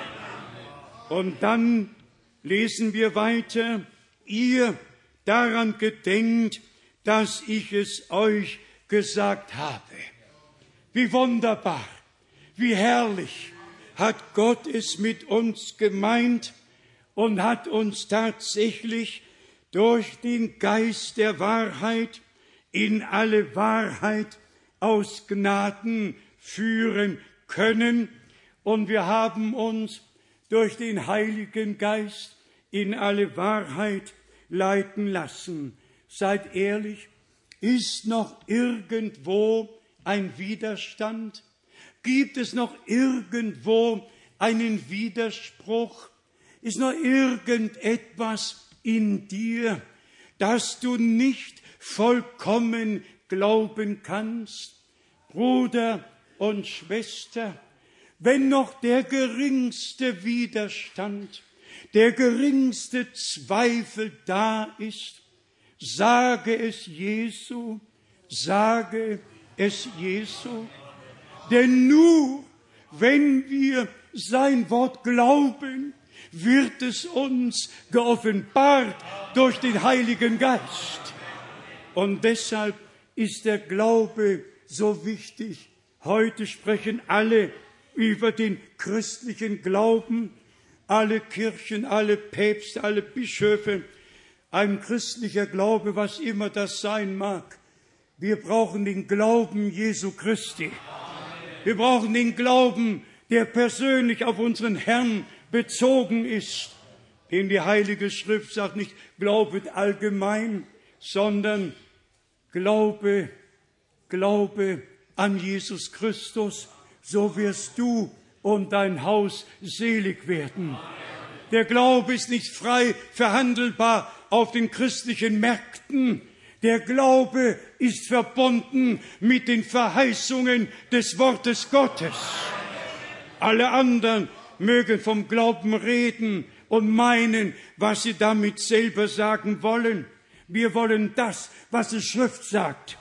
Und dann lesen wir weiter, ihr daran gedenkt, dass ich es euch gesagt habe. Wie wunderbar, wie herrlich hat Gott es mit uns gemeint und hat uns tatsächlich durch den Geist der Wahrheit in alle Wahrheit aus Gnaden führen können. Und wir haben uns durch den Heiligen Geist in alle Wahrheit leiten lassen. Seid ehrlich, ist noch irgendwo ein Widerstand? Gibt es noch irgendwo einen Widerspruch? Ist noch irgendetwas in dir, dass du nicht vollkommen glauben kannst? Bruder und Schwester, wenn noch der geringste Widerstand, der geringste Zweifel da ist, sage es Jesu, sage es Jesu. Denn nur wenn wir sein Wort glauben, wird es uns geoffenbart durch den Heiligen Geist. Und deshalb ist der Glaube so wichtig. Heute sprechen alle über den christlichen Glauben, alle Kirchen, alle Päpste, alle Bischöfe. Ein christlicher Glaube, was immer das sein mag. Wir brauchen den Glauben Jesu Christi. Wir brauchen den Glauben, der persönlich auf unseren Herrn bezogen ist. Denn die Heilige Schrift sagt nicht, glaubet allgemein, sondern Glaube, Glaube an Jesus Christus, so wirst du und dein Haus selig werden. Der Glaube ist nicht frei verhandelbar auf den christlichen Märkten. Der Glaube ist verbunden mit den Verheißungen des Wortes Gottes. Alle anderen mögen vom Glauben reden und meinen, was sie damit selber sagen wollen. Wir wollen das, was die Schrift sagt.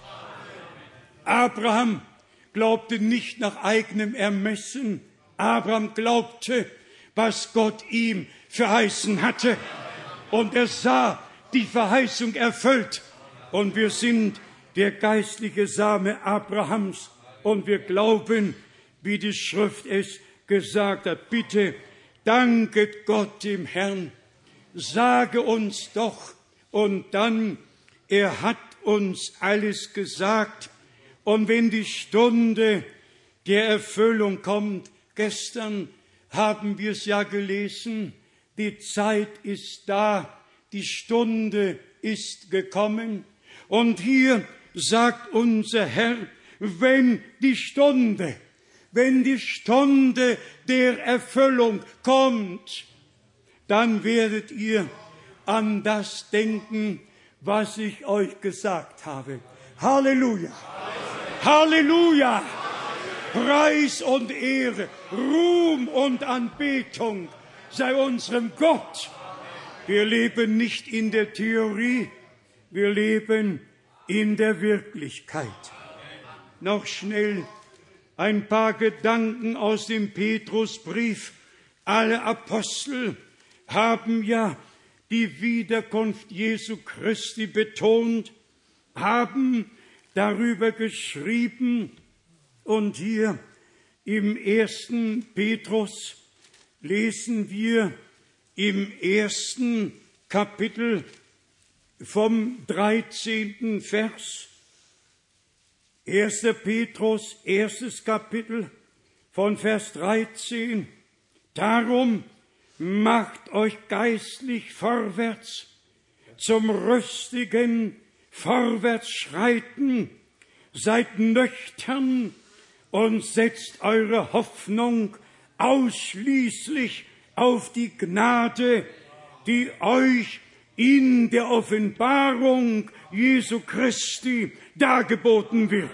Abraham glaubte nicht nach eigenem Ermessen. Abraham glaubte, was Gott ihm verheißen hatte. Und er sah die Verheißung erfüllt. Und wir sind der geistliche Same Abrahams. Und wir glauben, wie die Schrift es gesagt hat. Bitte, danket Gott dem Herrn. Sage uns doch. Und dann, er hat uns alles gesagt. Und wenn die Stunde der Erfüllung kommt, gestern haben wir es ja gelesen, die Zeit ist da, die Stunde ist gekommen. Und hier sagt unser Herr, wenn die Stunde, wenn die Stunde der Erfüllung kommt, dann werdet ihr an das denken, was ich euch gesagt habe. Halleluja! Halleluja! Preis und Ehre, Ruhm und Anbetung sei unserem Gott. Wir leben nicht in der Theorie, wir leben in der Wirklichkeit. Noch schnell ein paar Gedanken aus dem Petrusbrief. Alle Apostel haben ja die Wiederkunft Jesu Christi betont, haben darüber geschrieben. Und hier im ersten Petrus lesen wir im ersten Kapitel vom dreizehnten Vers. erster Petrus, erstes Kapitel von Vers dreizehn. Darum macht euch geistlich vorwärts zum rüstigen Vorwärtsschreiten, seid nüchtern und setzt eure Hoffnung ausschließlich auf die Gnade, die euch in der Offenbarung Jesu Christi dargeboten wird.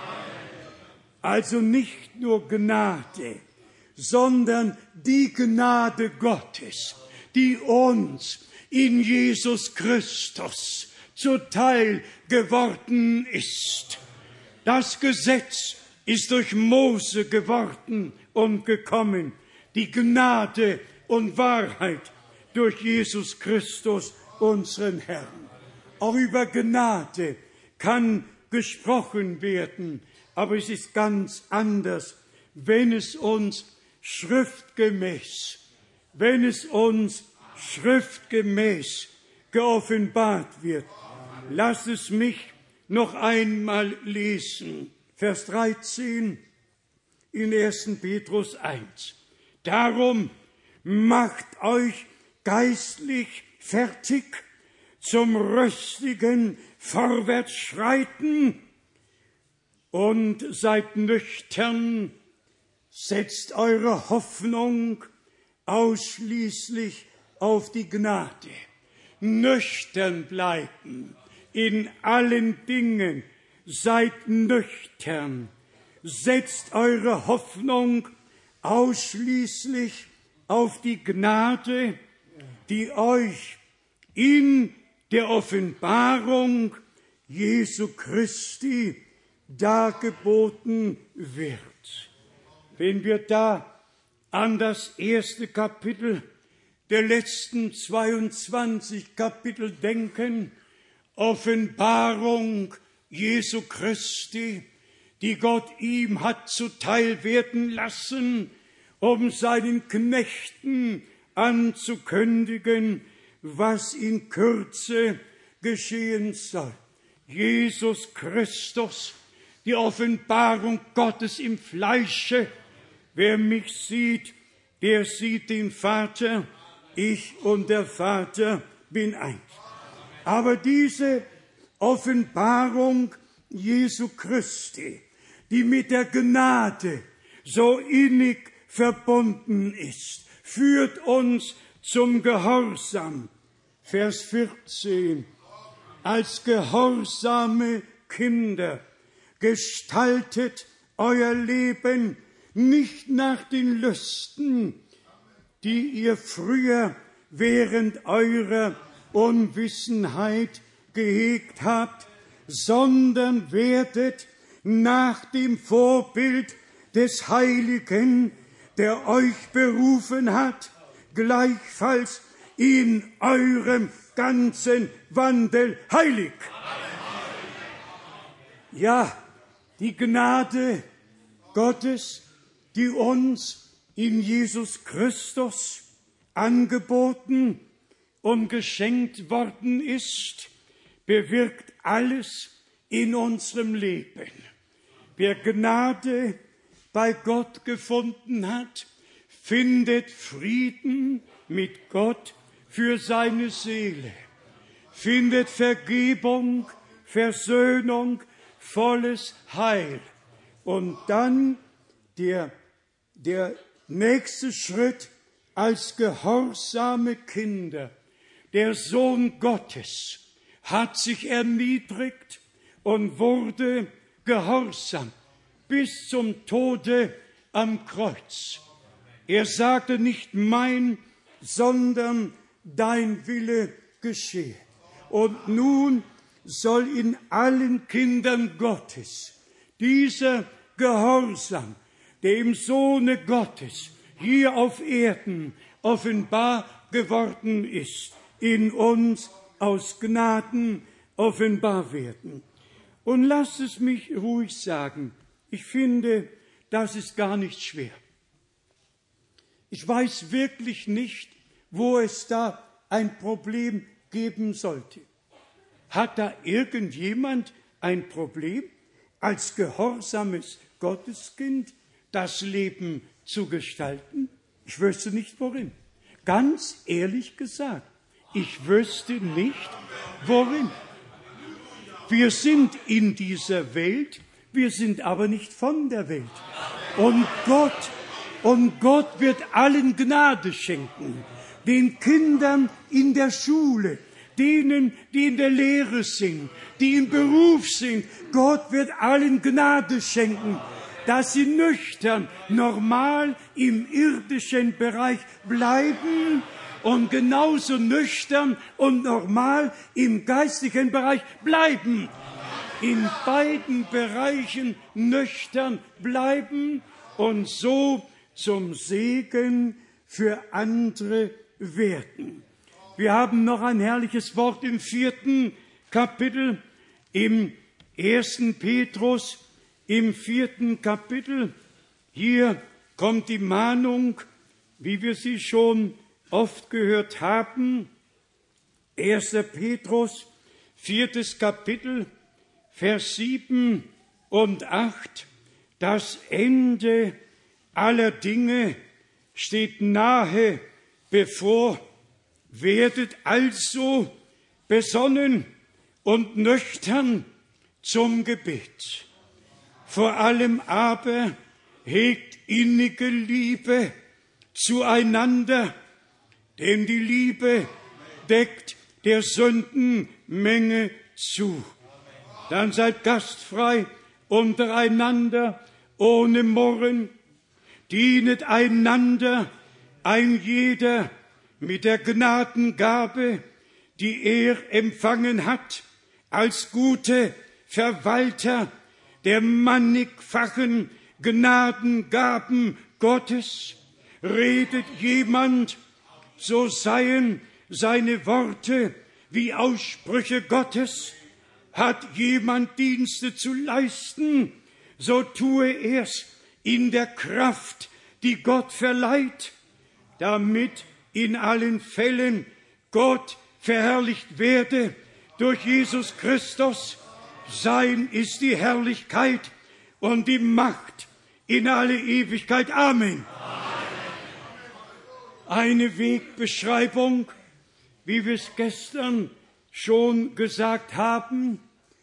Also nicht nur Gnade, sondern die Gnade Gottes, die uns in Jesus Christus zuteil geworden ist. Das Gesetz ist durch Mose geworden und gekommen, die Gnade und Wahrheit durch Jesus Christus, unseren Herrn. Auch über Gnade kann gesprochen werden, aber es ist ganz anders, wenn es uns schriftgemäß, wenn es uns schriftgemäß geoffenbart wird. Lass es mich noch einmal lesen. Vers dreizehn in ersten Petrus eins. Darum macht euch geistlich fertig zum rüstigen Vorwärtsschreiten und seid nüchtern, setzt eure Hoffnung ausschließlich auf die Gnade. Nüchtern bleiben in allen Dingen, seid nüchtern, setzt eure Hoffnung ausschließlich auf die Gnade, die euch in der Offenbarung Jesu Christi dargeboten wird. Wenn wir da an das erste Kapitel der letzten zweiundzwanzig Kapitel denken, Offenbarung Jesu Christi, die Gott ihm hat zuteil werden lassen, um seinen Knechten anzukündigen, was in Kürze geschehen soll. Jesus Christus, die Offenbarung Gottes im Fleische. Wer mich sieht, der sieht den Vater. Ich und der Vater bin eins. Aber diese Offenbarung Jesu Christi, die mit der Gnade so innig verbunden ist, führt uns zum Gehorsam. Vers vierzehn. Als gehorsame Kinder gestaltet euer Leben nicht nach den Lüsten, die ihr früher während eurer Unwissenheit gehegt habt, sondern werdet nach dem Vorbild des Heiligen, der euch berufen hat, gleichfalls in eurem ganzen Wandel heilig. Ja, die Gnade Gottes, die uns in Jesus Christus angeboten und geschenkt worden ist, bewirkt alles in unserem Leben. Wer Gnade bei Gott gefunden hat, findet Frieden mit Gott für seine Seele, findet Vergebung, Versöhnung, volles Heil. Und dann der, der nächste Schritt als gehorsame Kinder. Der Sohn Gottes hat sich erniedrigt und wurde gehorsam bis zum Tode am Kreuz. Er sagte, nicht mein, sondern dein Wille geschehe. Und nun soll in allen Kindern Gottes dieser Gehorsam, der im Sohne Gottes hier auf Erden offenbar geworden ist, in uns aus Gnaden offenbar werden. Und lasst es mich ruhig sagen, ich finde, das ist gar nicht schwer. Ich weiß wirklich nicht, wo es da ein Problem geben sollte. Hat da irgendjemand ein Problem, als gehorsames Gotteskind das Leben zu gestalten? Ich wüsste nicht, worin. Ganz ehrlich gesagt, ich wüsste nicht, worin. Wir sind in dieser Welt, wir sind aber nicht von der Welt. Und Gott, und Gott wird allen Gnade schenken. Den Kindern in der Schule, denen, die in der Lehre sind, die im Beruf sind. Gott wird allen Gnade schenken, dass sie nüchtern, normal im irdischen Bereich bleiben und genauso nüchtern und normal im geistlichen Bereich bleiben. In beiden Bereichen nüchtern bleiben und so zum Segen für andere werden. Wir haben noch ein herrliches Wort im vierten Kapitel, im ersten Petrus, im vierten Kapitel. Hier kommt die Mahnung, wie wir sie schon oft gehört haben. erster Petrus, viertes Kapitel, Vers sieben und acht. Das Ende aller Dinge steht nahe bevor. Werdet also besonnen und nüchtern zum Gebet. Vor allem aber hegt innige Liebe zueinander, denn die Liebe deckt der Sündenmenge zu. Dann seid gastfrei untereinander, ohne Murren, dienet einander, ein jeder mit der Gnadengabe, die er empfangen hat, als gute Verwalter der mannigfachen Gnadengaben Gottes. Redet jemand, so seien seine Worte wie Aussprüche Gottes. hat jemand Dienste zu leisten, so tue er's in der Kraft, die Gott verleiht, damit in allen Fällen Gott verherrlicht werde durch Jesus Christus. Sein ist die Herrlichkeit und die Macht in alle Ewigkeit. Amen. Eine Wegbeschreibung, wie wir es gestern schon gesagt haben.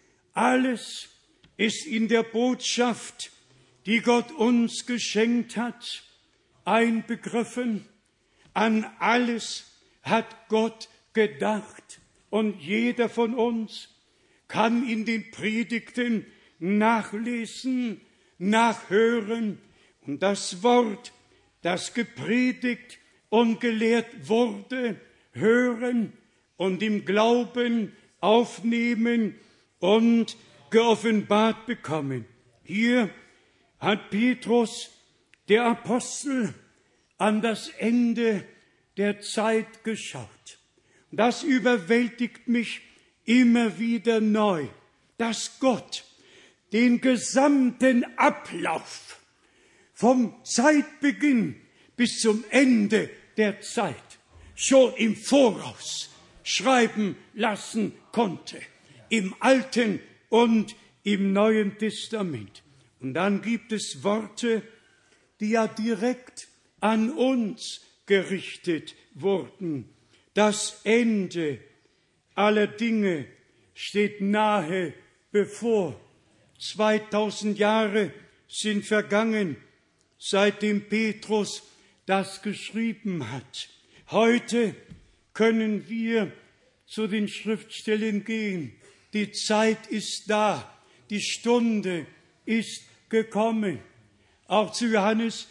Alles ist in der Botschaft, die Gott uns geschenkt hat, einbegriffen. An alles hat Gott gedacht und jeder von uns kann in den Predigten nachlesen, nachhören und das Wort, das gepredigt und gelehrt wurde, hören und im Glauben aufnehmen und geoffenbart bekommen. Hier hat Petrus, der Apostel, an das Ende der Zeit geschaut. Das überwältigt mich immer wieder neu, dass Gott den gesamten Ablauf vom Zeitbeginn bis zum Ende der Zeit schon im Voraus schreiben lassen konnte, im Alten und im Neuen Testament. Und dann gibt es Worte, die ja direkt an uns gerichtet wurden. Das Ende aller Dinge steht nahe bevor. zweitausend Jahre sind vergangen, seitdem Petrus das geschrieben hat. Heute können wir zu den Schriftstellen gehen. Die Zeit ist da, die Stunde ist gekommen. Auch zu Johannes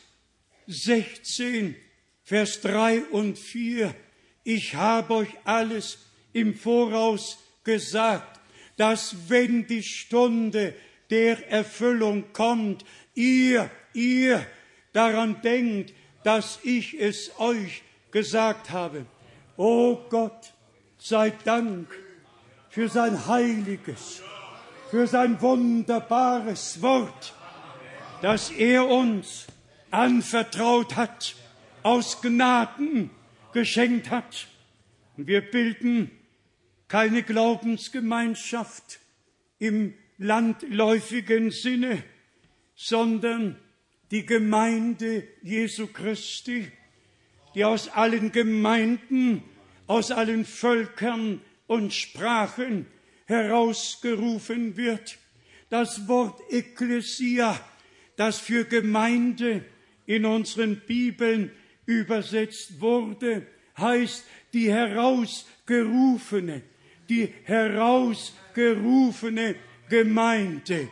sechzehn, Vers drei und vier. Ich habe euch alles im Voraus gesagt, dass wenn die Stunde der Erfüllung kommt, ihr, ihr daran denkt, dass ich es euch gesagt habe. O Gott, sei Dank für sein heiliges, für sein wunderbares Wort, das er uns anvertraut hat, aus Gnaden geschenkt hat. Wir bilden keine Glaubensgemeinschaft im landläufigen Sinne, sondern die Gemeinde Jesu Christi, die aus allen Gemeinden, aus allen Völkern und Sprachen herausgerufen wird. Das Wort Ekklesia, das für Gemeinde in unseren Bibeln übersetzt wurde, heißt die herausgerufene, die herausgerufene Gemeinde,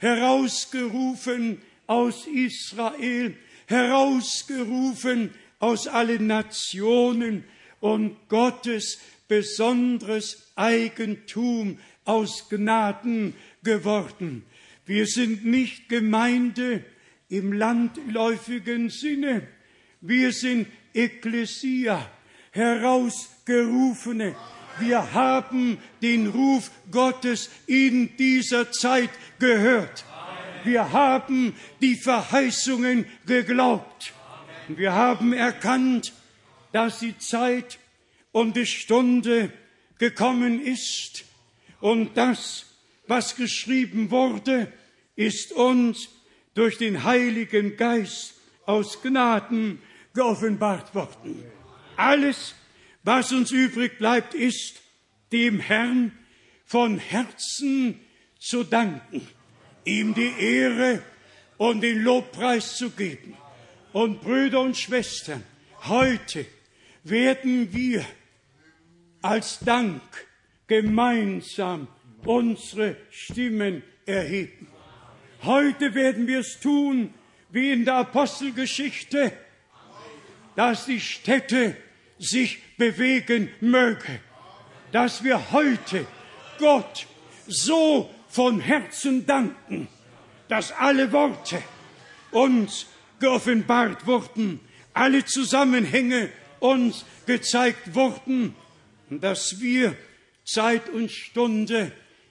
herausgerufen aus Israel, herausgerufen aus allen Nationen und Gottes besonderes Eigentum aus Gnaden geworden. Wir sind nicht Gemeinde im landläufigen Sinne. Wir sind Ekklesia, Herausgerufene. Wir haben den Ruf Gottes in dieser Zeit gehört. Wir haben die Verheißungen geglaubt. Wir haben erkannt, dass die Zeit und die Stunde gekommen ist. Und das, was geschrieben wurde, ist uns durch den Heiligen Geist aus Gnaden geoffenbart worden. Alles, was uns übrig bleibt, ist, dem Herrn von Herzen zu danken, ihm die Ehre und den Lobpreis zu geben. Und Brüder und Schwestern, heute werden wir als Dank gemeinsam unsere Stimmen erheben. Heute werden wir es tun, wie in der Apostelgeschichte, dass die Städte sich bewegen möge, dass wir heute Gott so von Herzen danken, dass alle Worte uns geoffenbart wurden, alle Zusammenhänge uns gezeigt wurden, dass wir Zeit und Stunde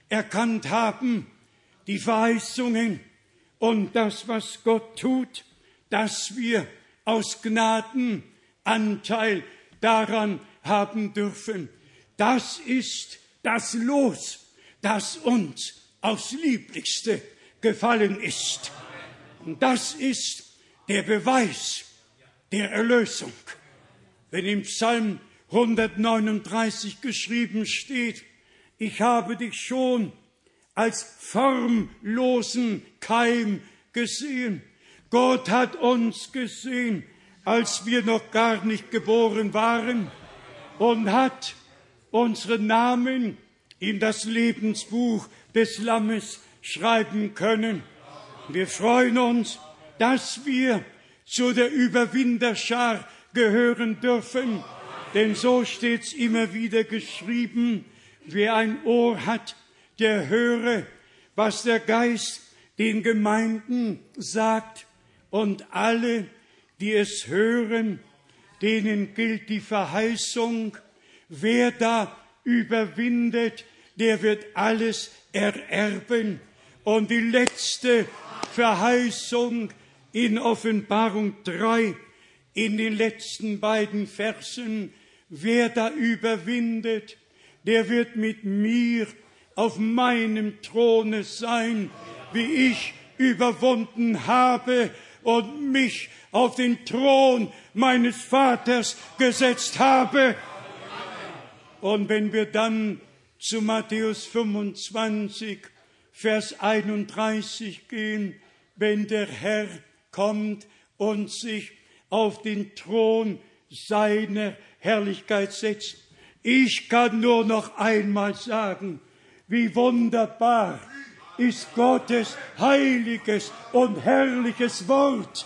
erkannt haben, die Verheißungen und das, was Gott tut, dass wir aus Gnaden Anteil daran haben dürfen. Das ist das Los, das uns aufs Lieblichste gefallen ist. Und das ist der Beweis der Erlösung. Wenn im Psalm hundertneununddreißig geschrieben steht, ich habe dich schon als formlosen Keim gesehen. Gott hat uns gesehen, als wir noch gar nicht geboren waren, und hat unsere Namen in das Lebensbuch des Lammes schreiben können. Wir freuen uns, dass wir zu der Überwinderschar gehören dürfen, denn so steht's immer wieder geschrieben, wer ein Ohr hat, der höre, was der Geist den Gemeinden sagt, und alle, die es hören, denen gilt die Verheißung, wer da überwindet, der wird alles ererben. Und die letzte Verheißung in Offenbarung drei, in den letzten beiden Versen, wer da überwindet, der wird mit mir auf meinem Throne sein, wie ich überwunden habe und mich auf den Thron meines Vaters gesetzt habe. Und wenn wir dann zu Matthäus fünfundzwanzig, Vers einunddreißig gehen, wenn der Herr kommt und sich auf den Thron seiner Herrlichkeit setzt. Ich kann nur noch einmal sagen, wie wunderbar ist Gottes heiliges und herrliches Wort.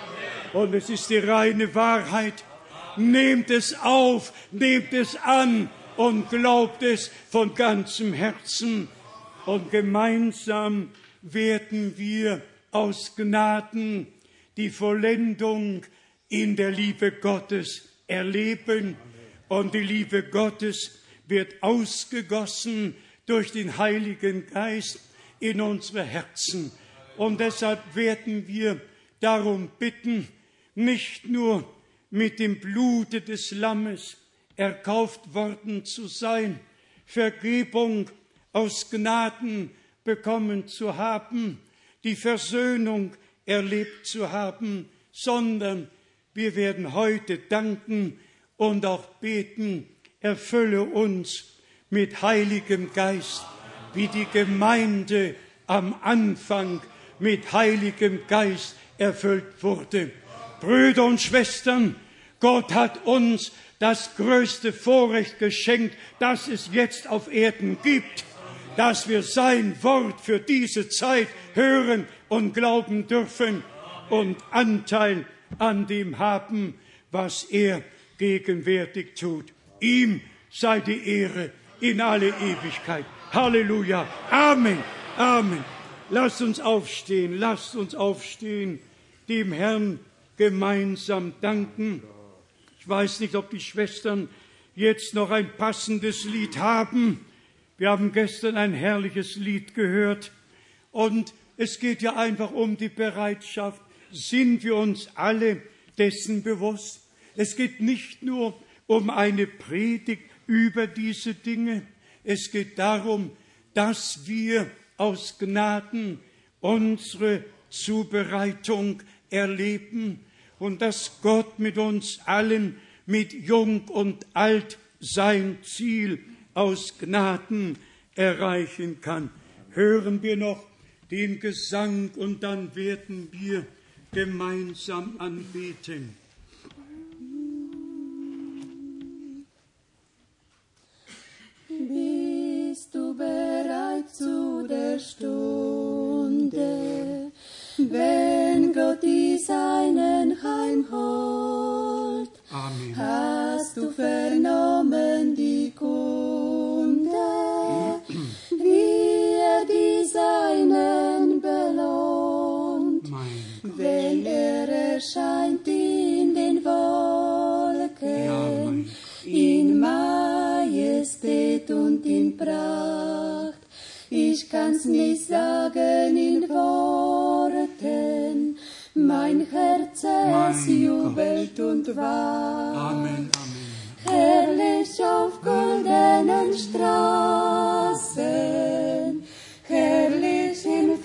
Und es ist die reine Wahrheit. Nehmt es auf, nehmt es an und glaubt es von ganzem Herzen. Und gemeinsam werden wir aus Gnaden die Vollendung in der Liebe Gottes erleben. Und die Liebe Gottes wird ausgegossen durch den Heiligen Geist in unsere Herzen. Und deshalb werden wir darum bitten, nicht nur mit dem Blute des Lammes erkauft worden zu sein, Vergebung aus Gnaden bekommen zu haben, die Versöhnung erlebt zu haben, sondern wir werden heute danken und auch beten, erfülle uns mit Heiligem Geist, wie die Gemeinde am Anfang mit Heiligem Geist erfüllt wurde. Brüder und Schwestern, Gott hat uns das größte Vorrecht geschenkt, das es jetzt auf Erden gibt, dass wir sein Wort für diese Zeit hören und glauben dürfen und Anteil an dem haben, was er gegenwärtig tut. Ihm sei die Ehre in alle Ewigkeit. Halleluja. Amen. Amen. Lasst uns aufstehen, lasst uns aufstehen, dem Herrn gemeinsam danken. Ich weiß nicht, ob die Schwestern jetzt noch ein passendes Lied haben. Wir haben gestern ein herrliches Lied gehört. Und es geht ja einfach um die Bereitschaft. Sind wir uns alle dessen bewusst? Es geht nicht nur um eine Predigt über diese Dinge. Es geht darum, dass wir aus Gnaden unsere Zubereitung erleben und dass Gott mit uns allen, mit Jung und Alt, sein Ziel aus Gnaden erreichen kann. Hören wir noch den Gesang und dann werden wir gemeinsam anbeten. Bist du bereit zu der Stunde, wenn Gott die Seinen heimholt? Amen. Hast du vernommen die Kunde, wie er die Seinen belohnt, wenn er erscheint in den Wolken, ja, in Majestät und in Pracht, nicht sagen in Worten, mein Herz es jubelt und wacht. Amen, Amen. Herrlich auf goldenen Straßen, herrlich im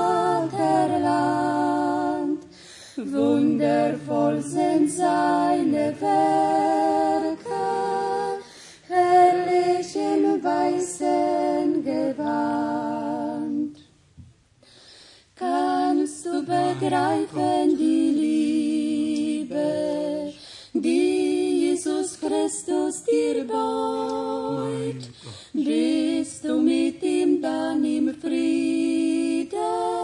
Vaterland, wundervoll sind seine Werke, herrlich im weißen Gewand. Kannst du begreifen die Liebe, die Jesus Christus dir beut? Bist du mit ihm dann im Frieden,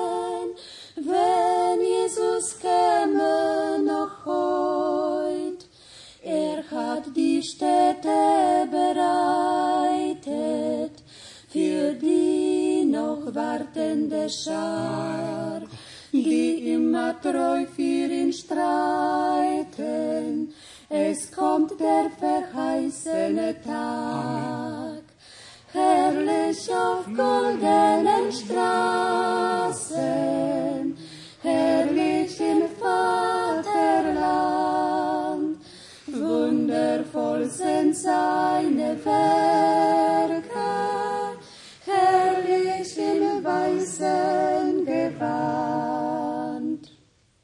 wenn Jesus käme noch heut? Er hat die Stätte bereitet für die noch wartende Schar, die immer treu für ihn streiten. Es kommt der verheißene Tag, herrlich auf goldenen Straßen, herrlich im Vaterland, wundervoll sind seine Werke, herrlich im weißen Gewand.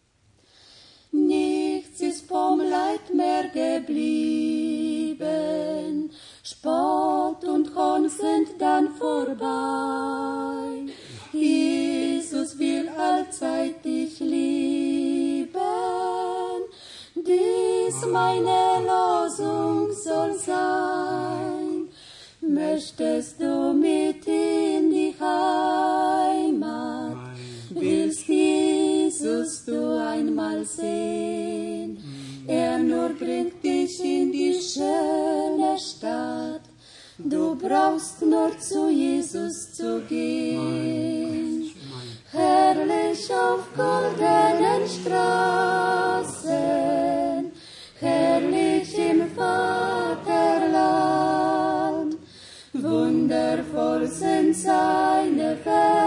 Nichts ist vom Leid mehr geblieben, Spott und Hohn sind dann vorbei. Jesus will allzeit dich lieben, dies meine Losung soll sein. Möchtest du mit in die Heimat, willst Jesus du einmal sehen? Er nur bringt dich in die schöne Stadt, du brauchst nur zu Jesus zu gehen. Herrlich auf goldenen Straßen, herrlich im Vaterland, wundervoll sind seine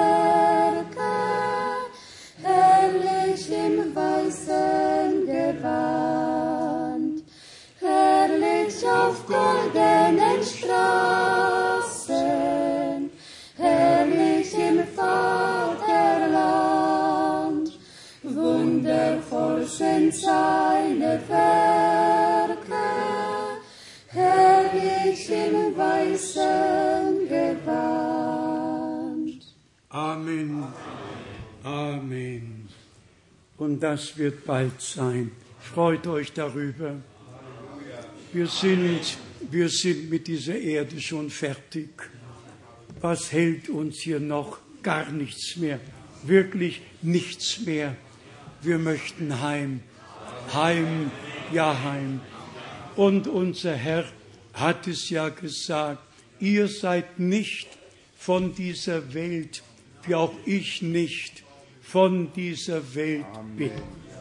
Werke, herrlich im weißen Gewand, herrlich auf goldenen Straßen, herrlich im Vaterland, wundervoll sind seine Werke, herrlich im weißen Gewand. Amen. Amen. Und das wird bald sein. Freut euch darüber. Wir sind, wir sind mit dieser Erde schon fertig. Was hält uns hier noch? Gar nichts mehr. Wirklich nichts mehr. Wir möchten heim. Heim, ja heim. Und unser Herr hat es ja gesagt, ihr seid nicht von dieser Welt, wie auch ich nicht von dieser Welt bin.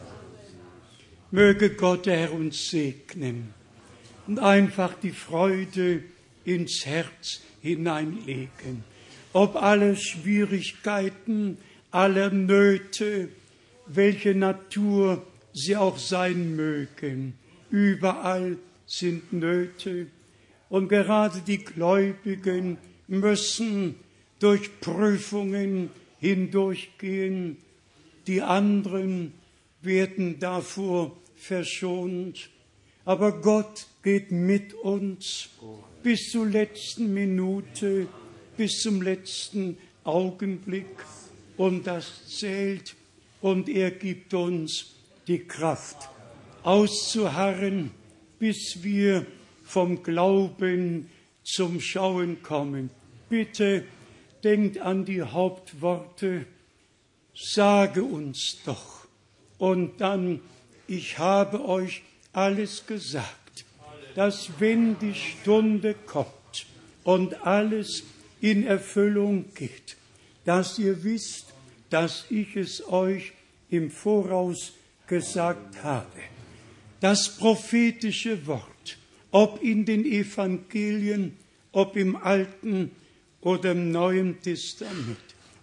Möge Gott, der Herr, uns segnen und einfach die Freude ins Herz hineinlegen. Ob alle Schwierigkeiten, alle Nöte, welche Natur sie auch sein mögen, überall sind Nöte. Und gerade die Gläubigen müssen durch Prüfungen hindurchgehen. Die anderen werden davor verschont. Aber Gott geht mit uns bis zur letzten Minute, bis zum letzten Augenblick. Und das zählt. Und er gibt uns die Kraft, auszuharren, bis wir vom Glauben zum Schauen kommen. Bitte denkt an die Hauptworte, sage uns doch. Und dann, ich habe euch alles gesagt, dass wenn die Stunde kommt und alles in Erfüllung geht, dass ihr wisst, dass ich es euch im Voraus gesagt habe. Das prophetische Wort, ob in den Evangelien, ob im Alten oder im Neuen Testament,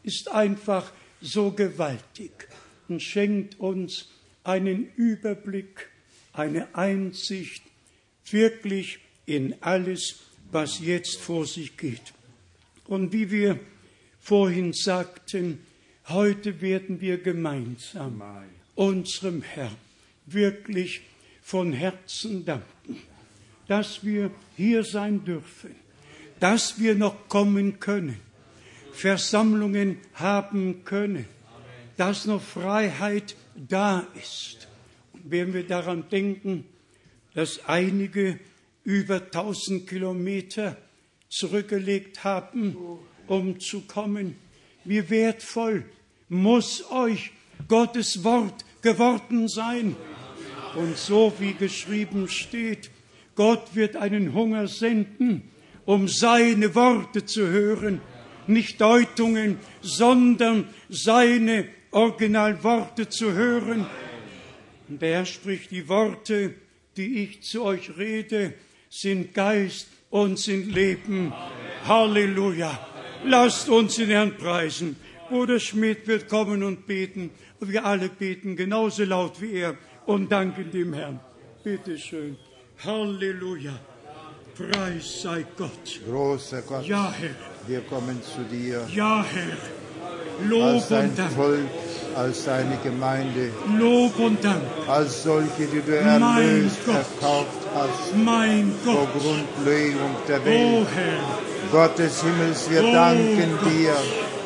ist einfach so gewaltig und schenkt uns einen Überblick, eine Einsicht wirklich in alles, was jetzt vor sich geht. Und wie wir vorhin sagten, heute werden wir gemeinsam unserem Herrn wirklich von Herzen danken, dass wir hier sein dürfen, dass wir noch kommen können, Versammlungen haben können, dass noch Freiheit da ist. Und wenn wir daran denken, dass einige über tausend Kilometer zurückgelegt haben, um zu kommen, wie wertvoll muss euch Gottes Wort geworden sein. Und so wie geschrieben steht, Gott wird einen Hunger senden, um seine Worte zu hören, nicht Deutungen, sondern seine Originalworte zu hören. Und der Herr spricht, die Worte, die ich zu euch rede, sind Geist und sind Leben. Amen. Halleluja. Lasst uns den Herrn preisen. Bruder Schmidt wird kommen und beten. Und wir alle beten genauso laut wie er und danken dem Herrn. Bitte schön. Halleluja. Preis sei Gott. Großer Gott. Ja, Herr. Wir kommen zu dir. Ja, Herr. Lob als dein und Dank. Volk, als deine Gemeinde. Lob und Dank. Als solche, die du erlöst, verkauft hast. Mein Gott. Vor Grundlegung der Welt. Oh, Herr. Gott des Himmels, wir oh, danken Gott. dir.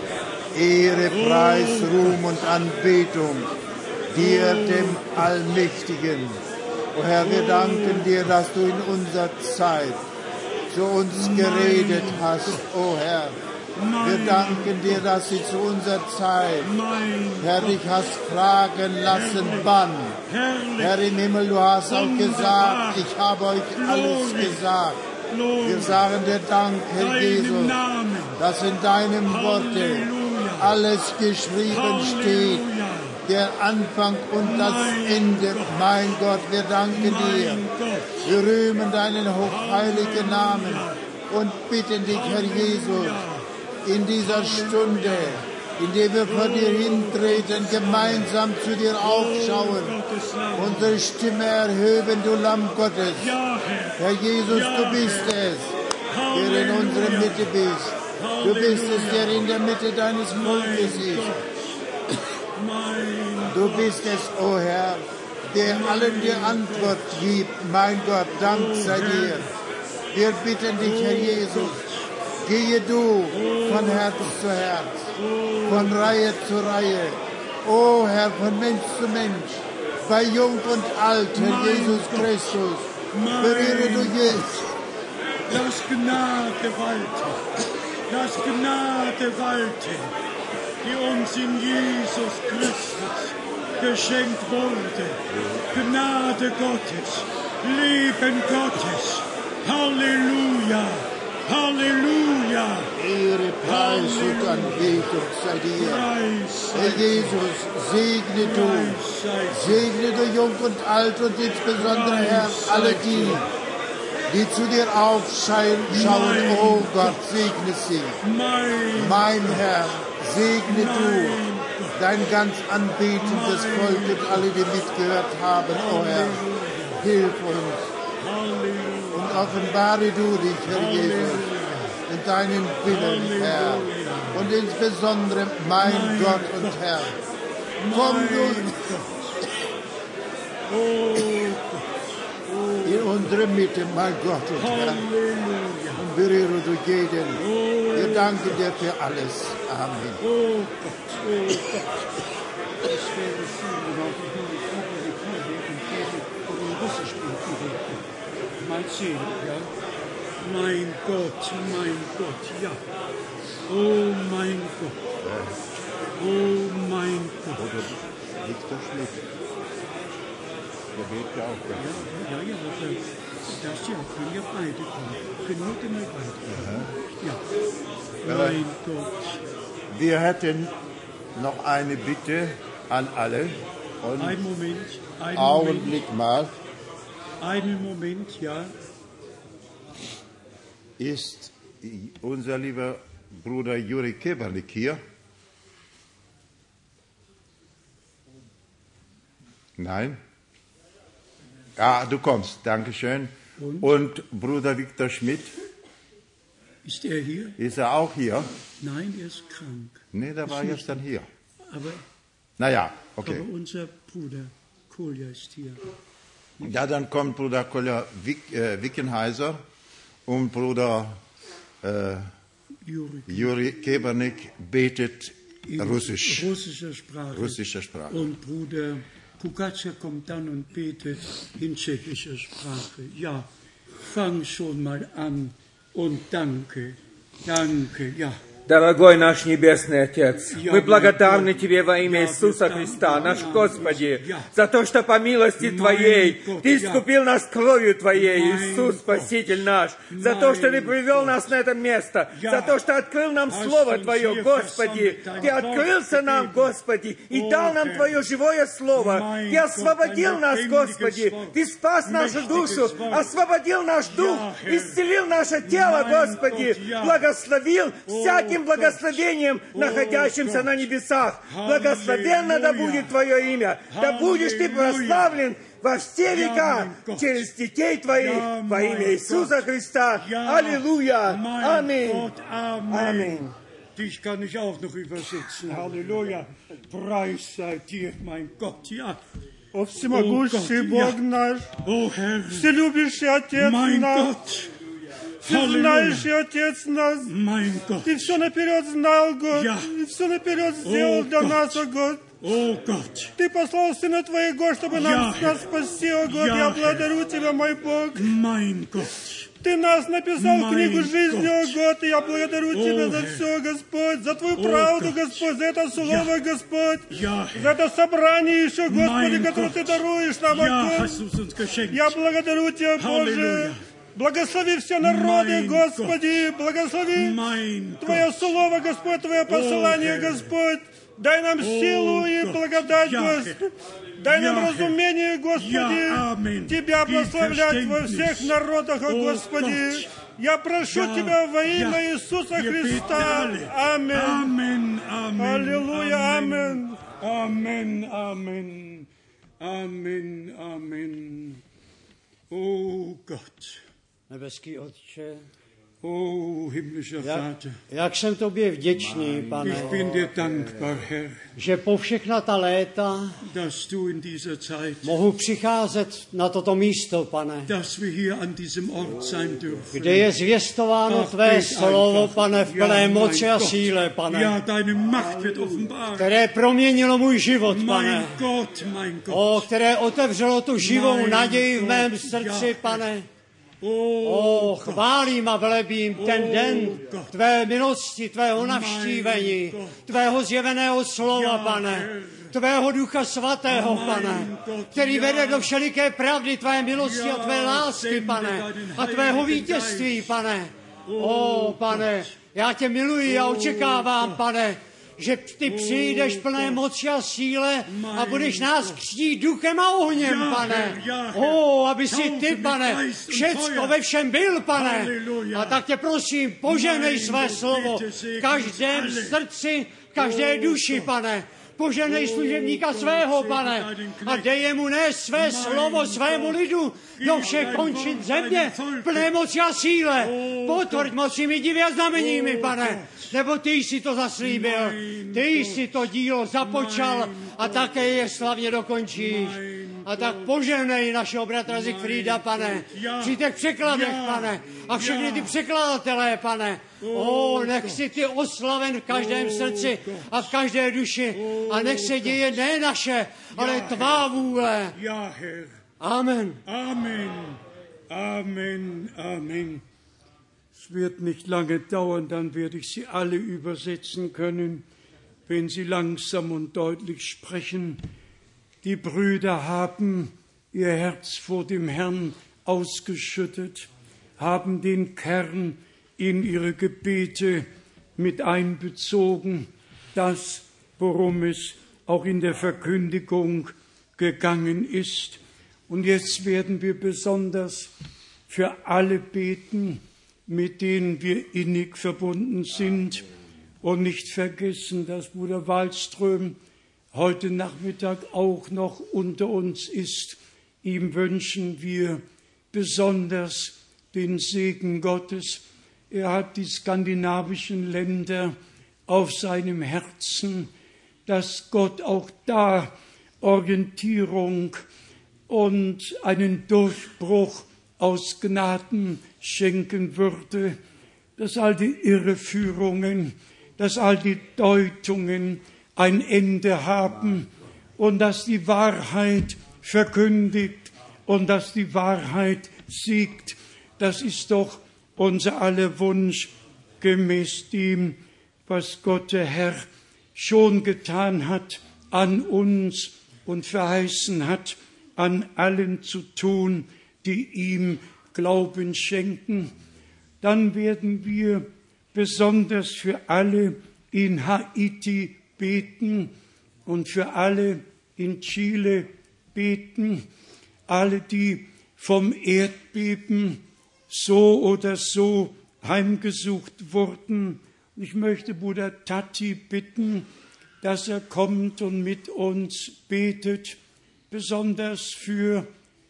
Ehre, Preis, oh, Ruhm und Anbetung dir, oh, dem Allmächtigen. O Herr, wir danken dir, dass du in unserer Zeit zu uns geredet hast, o Herr. Wir danken dir, dass du zu unserer Zeit, Herr, dich hast fragen lassen, wann. Herr im Himmel, du hast auch gesagt, ich habe euch alles gesagt. Wir sagen dir Dank, Herr Jesus, dass in deinem Worte alles geschrieben steht. Der Anfang und das Ende, mein Gott, wir danken dir. Wir rühmen deinen hochheiligen Namen und bitten dich, Herr Jesus, in dieser Stunde, in der wir vor dir hintreten, gemeinsam zu dir aufschauen, unsere Stimme erhöben, du Lamm Gottes. Herr Jesus, du bist es, der in unserer Mitte bist. Du bist es, der in der Mitte deines Volkes ist. Du bist es, o oh Herr, der allen die Antwort gibt. Mein Gott, Dank sei dir. Wir bitten dich, Herr Jesus, gehe du von Herz zu Herz, von Reihe zu Reihe. O oh Herr, von Mensch zu Mensch, bei Jung und Alt, Herr Jesus Christus, berühre du jetzt. Lass Gnade walten, lass Gnade walten, die uns in Jesus Christus geschenkt wurde. Gnade Gottes, Leben Gottes. Halleluja, Halleluja. Ehre, Preis und Anbetung sei dir. Herr Jesus, segne du, segne du Jung und Alt und insbesondere, Herr, alle die, die zu dir aufschauen, oh Gott, segne sie. Mein Herr, segne du dein ganz anbetendes Volk und alle, die mitgehört haben, oh Herr, hilf uns und offenbare du dich, Herr Jesus, in deinen Willen, Herr, und insbesondere mein Gott und Herr, komm du in unsere Mitte, mein Gott und Herr, und berühre du jeden. Wir danken dir für alles. Amen. Oh Gott, oh Gott. Es wäre schön, wenn ich nur die Gruppe gekriegt hätte und in Russisch sprechen. Mal sehen, ja. Mein Gott, mein Gott, ja. Oh mein Gott. Oh mein Gott. Oder Viktor Schmidt. Der geht ja auch. Ja, ja, ja. Das ja, können ja beide kommen. Können nur den beide kommen. Ja. Mein Gott. Wir hätten noch eine Bitte an alle. Und ein Moment, ein Augenblick Moment. mal. Einen Moment, ja. Ist unser lieber Bruder Juri Keberlik hier? Nein? Ja, du kommst, danke schön. Und? Und Bruder Viktor Schmidt? Ist er hier? Ist er auch hier? Nein, er ist krank. Nee, der war gestern hier. Aber, naja, okay. Aber unser Bruder Kolja ist hier. Ja, dann kommt Bruder Kolja Wick, äh, Wickenheiser und Bruder äh, Juri. Juri Kebernik betet in Russisch. Russischer Sprache. Russischer Sprache. Und Bruder Pugatscha kommt dann und betet in tschechischer Sprache. Ja, fang schon mal an und danke, danke, ja. Дорогой наш Небесный Отец, мы благодарны Тебе во имя Иисуса Христа, наш Господи, за то, что по милости Твоей Ты искупил нас кровью Твоей, Иисус, Спаситель наш, за то, что Ты привел нас на это место, за то, что открыл нам Слово Твое, Господи, Ты открылся нам, Господи, и дал нам Твое живое Слово, Ты освободил нас, Господи, Ты спас нашу душу, освободил наш дух, исцелил наше тело, Господи, благословил всяким благословением, находящимся на небесах. Благословенно да будет Твое имя, да будешь Ты прославлен во все века через детей Твоих во имя Иисуса Христа. Аллилуйя. Аминь. Аминь. Dich kann ich auch noch übersetzen. Halleluja. Preis sei dir, mein Gott. Ja. О всемогущий Бог наш, вселюбящий Отец наш, Ты знаешь, и Отец нас, Ты все наперед знал, Год, и все наперед сделал для нас, о Год. Ты послал Сына Твоего, чтобы нам нас спасти, о Год. Я благодарю Тебя, мой Бог. Ты нас написал книгу жизни, о Год, и я благодарю Тебя за все, Господь, за Твою правду, Господь, за это слово, Господь, за это собрание еще, Господи, которое Ты даруешь нам, о Год. Я благодарю Тебя, Боже. Благослови все народы, Господи, благослови Твое Слово, Господь, Твое послание, Господь. Дай нам силу и благодать, Господь. Дай нам разумение, Господи, Тебя прославлять во всех народах, о Господи. Я прошу Тебя во имя Иисуса Христа. Аминь. Аллилуйя. Аминь. Аминь. Аминь. Аминь. Аминь. О, Gott. Nebeský Otče, oh, himmlischer Vater, jak jsem Tobě vděčný, Pane, ich bin dir dankbar, Herr, že po všechna ta léta dass du in dieser Zeit, mohu přicházet na toto místo, Pane, dass wir hier an diesem Ort sein dürfen, kde je zvěstováno Tvé slovo, Pane, v plné moci a síle, Pane, ja, deine Macht wird offenbar, které proměnilo můj život, Pane, mein Gott, mein Gott, o, které otevřelo tu živou naději v mém srdci, Pane. O, chválím a velebím ten den Tvé milosti, Tvého navštívení, Tvého zjeveného slova, Pane, Tvého Ducha Svatého, Pane, který vede do všeliké pravdy Tvé milosti a Tvé lásky, Pane, a Tvého vítězství, Pane. O, Pane, já Tě miluji a očekávám, Pane, že Ty přijdeš plné moci a síle a budeš nás křtít duchem a ohněm, Pane. O, aby si Ty, Pane, všecko ve všem byl, Pane. A tak Tě prosím, poženej své slovo v každém srdci, v každé duši, Pane. Poženej služebníka svého, Pane, a dej jemu nést své slovo svému lidu do všech končin země, plné moci a síle. Potvrď mocimi divy a znameními, Pane, nebo Ty jsi to zaslíbil, Ty jsi to dílo započal a také je slavně dokončíš. A tak poženej našeho bratra Siegfrieda, Pane, při těch překladech, Pane, a všechny ty překladatelé, Pane. O, nech si Ty oslaven v každém srdci a v každé duši a nech se děje ne naše, ale Tvá vůle. Amen. Amen. Amen. Amen. Es wird nicht lange dauern, dann werde ich Sie alle übersetzen können, wenn Sie langsam und deutlich sprechen. Die Brüder haben ihr Herz vor dem Herrn ausgeschüttet, haben den Kern in ihre Gebete mit einbezogen, das, worum es auch in der Verkündigung gegangen ist. Und jetzt werden wir besonders für alle beten, mit denen wir innig verbunden sind und nicht vergessen, dass Bruder Wallström heute Nachmittag auch noch unter uns ist. Ihm wünschen wir besonders den Segen Gottes. Er hat die skandinavischen Länder auf seinem Herzen, dass Gott auch da Orientierung und einen Durchbruch aus Gnaden schenken würde, dass all die Irreführungen, dass all die Deutungen ein Ende haben und dass die Wahrheit verkündigt und dass die Wahrheit siegt. Das ist doch unser aller Wunsch, gemäß dem, was Gott der Herr schon getan hat an uns und verheißen hat, an allen zu tun, die ihm Glauben schenken. Dann werden wir besonders für alle in Haiti beten und für alle in Chile beten, alle, die vom Erdbeben so oder so heimgesucht wurden. Ich möchte Bruder Tati bitten, dass er kommt und mit uns betet, besonders für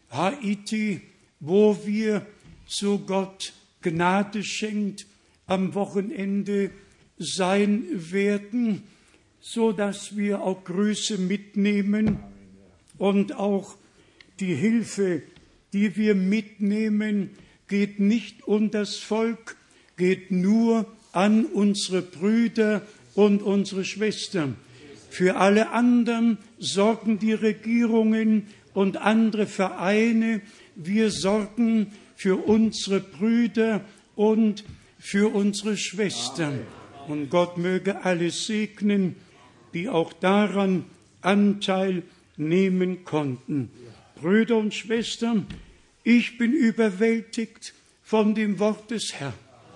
Haiti, wo wir, so Gott Gnade schenkt, am Wochenende sein werden, so dass wir auch Grüße mitnehmen und auch die Hilfe, die wir mitnehmen, geht nicht um das Volk, geht nur an unsere Brüder und unsere Schwestern. Für alle anderen sorgen die Regierungen und andere Vereine. Wir sorgen für unsere Brüder und für unsere Schwestern. Und Gott möge alle segnen, die auch daran Anteil nehmen konnten. Brüder und Schwestern, ich bin überwältigt von dem Wort des Herrn,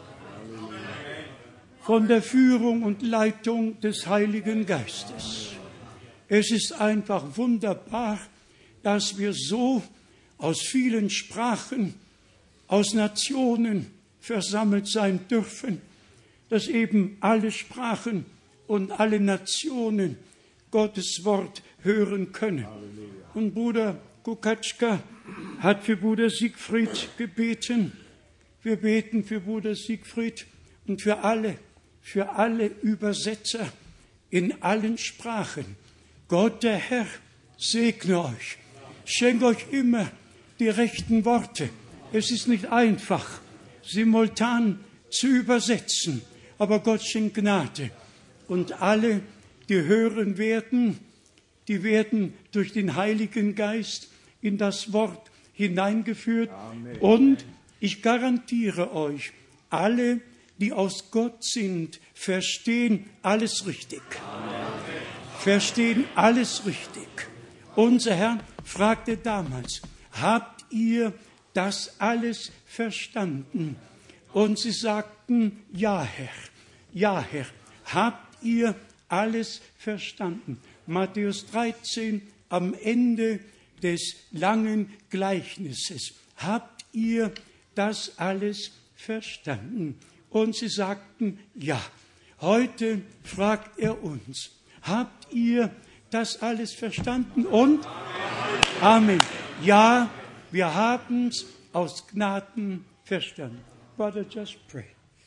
von der Führung und Leitung des Heiligen Geistes. Es ist einfach wunderbar, dass wir so aus vielen Sprachen, aus Nationen versammelt sein dürfen, dass eben alle Sprachen und alle Nationen Gottes Wort hören können. Und Bruder Kukatschka hat für Bruder Siegfried gebeten. Wir beten für Bruder Siegfried und für alle, für alle Übersetzer in allen Sprachen. Gott, der Herr, segne euch. Schenke euch immer die rechten Worte. Es ist nicht einfach, simultan zu übersetzen, aber Gott schenkt Gnade. Und alle, die hören werden, die werden durch den Heiligen Geist in das Wort hineingeführt. Amen. Und ich garantiere euch, alle, die aus Gott sind, verstehen alles richtig. Amen. Verstehen alles richtig. Unser Herr fragte damals, habt ihr das alles verstanden? Und sie sagten, ja, Herr, ja, Herr, habt ihr alles verstanden? Matthäus dreizehn, am Ende des langen Gleichnisses. Habt ihr das alles verstanden? Und sie sagten, ja. Heute fragt er uns, habt ihr das alles verstanden? Und Amen. Ja, wir haben es aus Gnaden verstanden. Brother, just pray.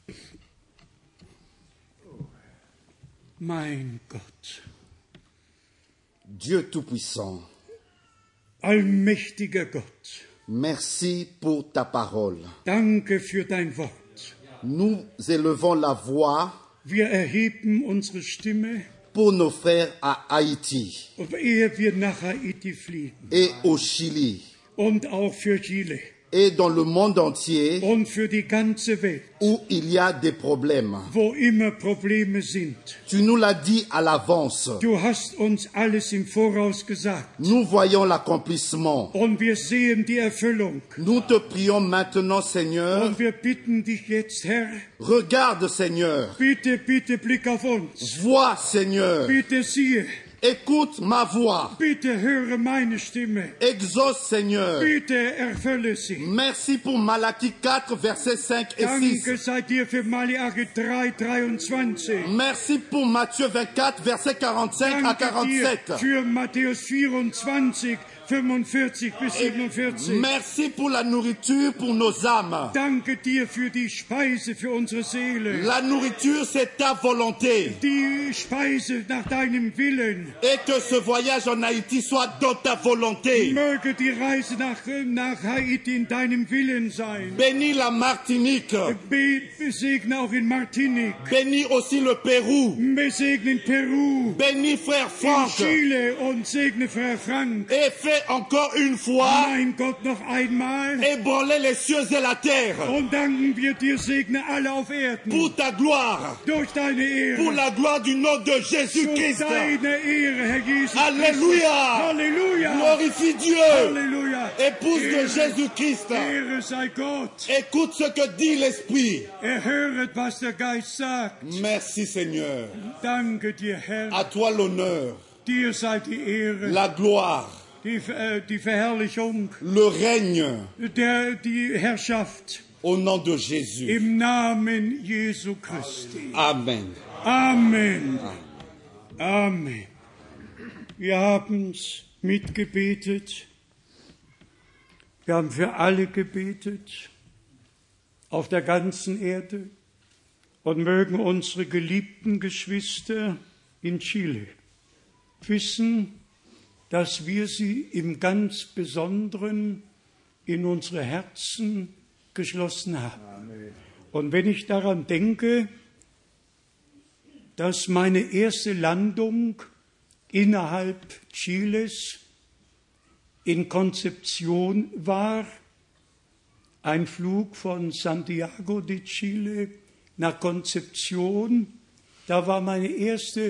Mein Gott. Dieu Tout-Puissant, allmächtiger Gott, merci pour ta parole. Danke für dein Wort. Nous élevons la voix Wir erheben unsere Stimme, pour nos frères à Haïti ehe wir nach Haiti fliegen et au Chili und auch für Chile et dans le monde entier und für die ganze Welt, où il y a des problèmes. wo immer Probleme sind. Tu nous l'as dit à l'avance. Du hast uns alles im Voraus gesagt. Nous voyons l'accomplissement. Und wir sehen die Erfüllung. Nous te prions maintenant, Seigneur. Und wir bitten dich jetzt, Herr, Regarde, Seigneur. bitte, bitte Blick auf uns. Vois, Seigneur. Bitte siehe. Écoute ma voix. Bitte höre meine Stimme. Exauce, Seigneur. Bitte erfülle sie. Merci pour Malachie quatre, versets cinq et Danke six. sei dir für Malachi drei, dreiundzwanzig. Merci pour Matthieu vingt-quatre, versets quarante-cinq à Danke dir quarante-sept. für Matthäus vierundzwanzig, fünfundvierzig bis siebenundvierzig. Merci pour la nourriture pour nos âmes. Danke dir für die Speise für unsere Seele. La nourriture, c'est ta volonté. Die Speise nach deinem Willen. Et que ce voyage en Haïti soit dans ta volonté. Möge die Reise nach, nach Haiti in deinem Willen sein. Bénis la Martinique. Be, besegne auch in Martinique. Bénis aussi le Pérou. Besegne in Peru. Bénis frère In Franck. Chile und segne Frère Frank. Et fais encore une fois Mein Gott, noch einmal. ébranler les cieux et la terre. Und danken wir dir, segne alle auf Erden. Pour ta gloire. Durch deine Ehre. Pour la gloire du nom de Durch Jésus-Christ. deine Ehre, Herr Jesus. Alléluia. Halleluja. Glorifie Dieu. Halleluja. Épouse de Ehre, Jésus-Christ. Ehre sei Gott. Écoute ce que dit l'Esprit. Erhöret, was der Geist sagt. Merci Seigneur. Danke dir, Herr. À toi l'honneur, Dir sei die Ehre, la gloire, die, äh, die Verherrlichung, le règne der, die Herrschaft au nom de Jésus. im Namen Jesu Christi. Amen. Amen. Amen. Wir haben's mitgebetet. Wir haben für alle gebetet auf der ganzen Erde und mögen unsere geliebten Geschwister in Chile wissen, dass wir sie im ganz Besonderen in unsere Herzen geschlossen haben. Amen. Und wenn ich daran denke, dass meine erste Landung innerhalb Chiles in Concepción war, ein Flug von Santiago de Chile nach Concepción, da war meine erste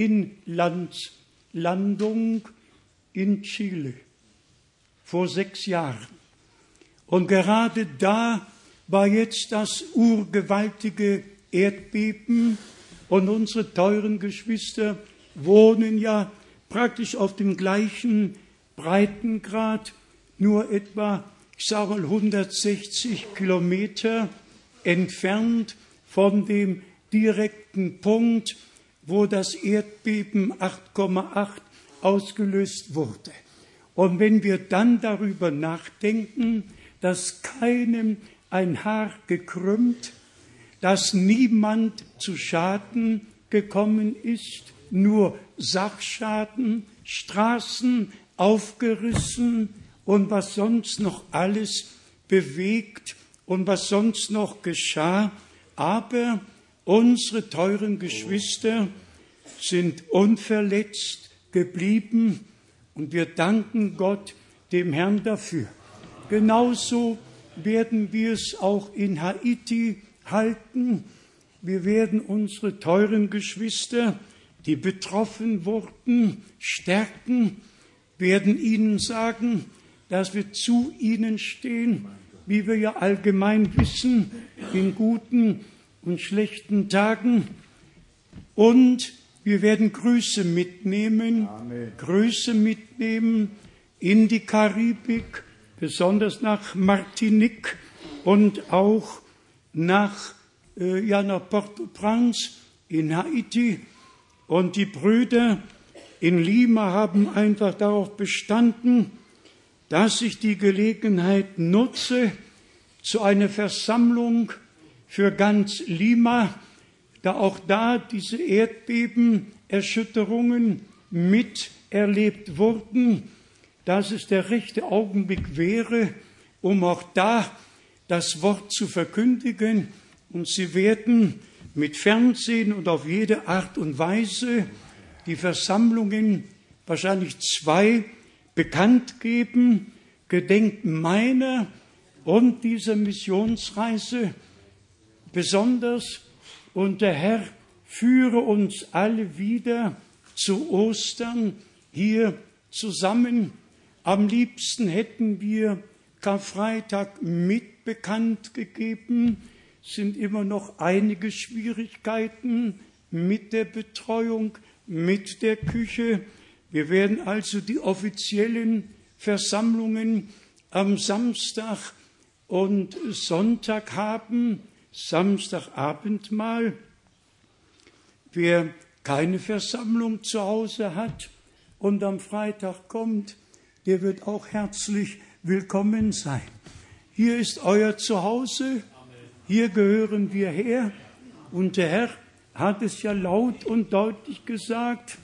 Inlandslandung in Chile vor sechs Jahren. Und gerade da war jetzt das urgewaltige Erdbeben und unsere teuren Geschwister wohnen ja praktisch auf dem gleichen Breitengrad, nur etwa, ich sage mal, hundertsechzig Kilometer entfernt von dem direkten Punkt, wo das Erdbeben acht Komma acht ausgelöst wurde. Und wenn wir dann darüber nachdenken, dass keinem ein Haar gekrümmt, dass niemand zu Schaden gekommen ist, nur Sachschaden, Straßen aufgerissen und was sonst noch alles bewegt und was sonst noch geschah. Aber unsere teuren Geschwister sind unverletzt geblieben und wir danken Gott, dem Herrn, dafür. Genauso werden wir es auch in Haiti halten. Wir werden unsere teuren Geschwister, die betroffen wurden, stärken, werden ihnen sagen, dass wir zu ihnen stehen, wie wir ja allgemein wissen, in guten und schlechten Tagen. Und wir werden Grüße mitnehmen, Amen. Grüße mitnehmen in die Karibik, besonders nach Martinique und auch nach, äh, ja, nach Port-au-Prince in Haiti. Und die Brüder in Lima haben einfach darauf bestanden, dass ich die Gelegenheit nutze zu einer Versammlung für ganz Lima, da auch da diese Erdbebenerschütterungen miterlebt wurden, dass es der rechte Augenblick wäre, um auch da das Wort zu verkündigen. Und sie werden mit Fernsehen und auf jede Art und Weise die Versammlungen, wahrscheinlich zwei, bekannt geben, gedenkt meiner und dieser Missionsreise besonders. Und der Herr führe uns alle wieder zu Ostern hier zusammen. Am liebsten hätten wir Karfreitag mit bekannt gegeben, sind immer noch einige Schwierigkeiten mit der Betreuung mit der Küche. Wir werden also die offiziellen Versammlungen am Samstag und Sonntag haben, Samstagabendmahl. Wer keine Versammlung zu Hause hat und am Freitag kommt, der wird auch herzlich willkommen sein. Hier ist euer Zuhause, hier gehören wir her und der Herr hat es ja laut und deutlich gesagt: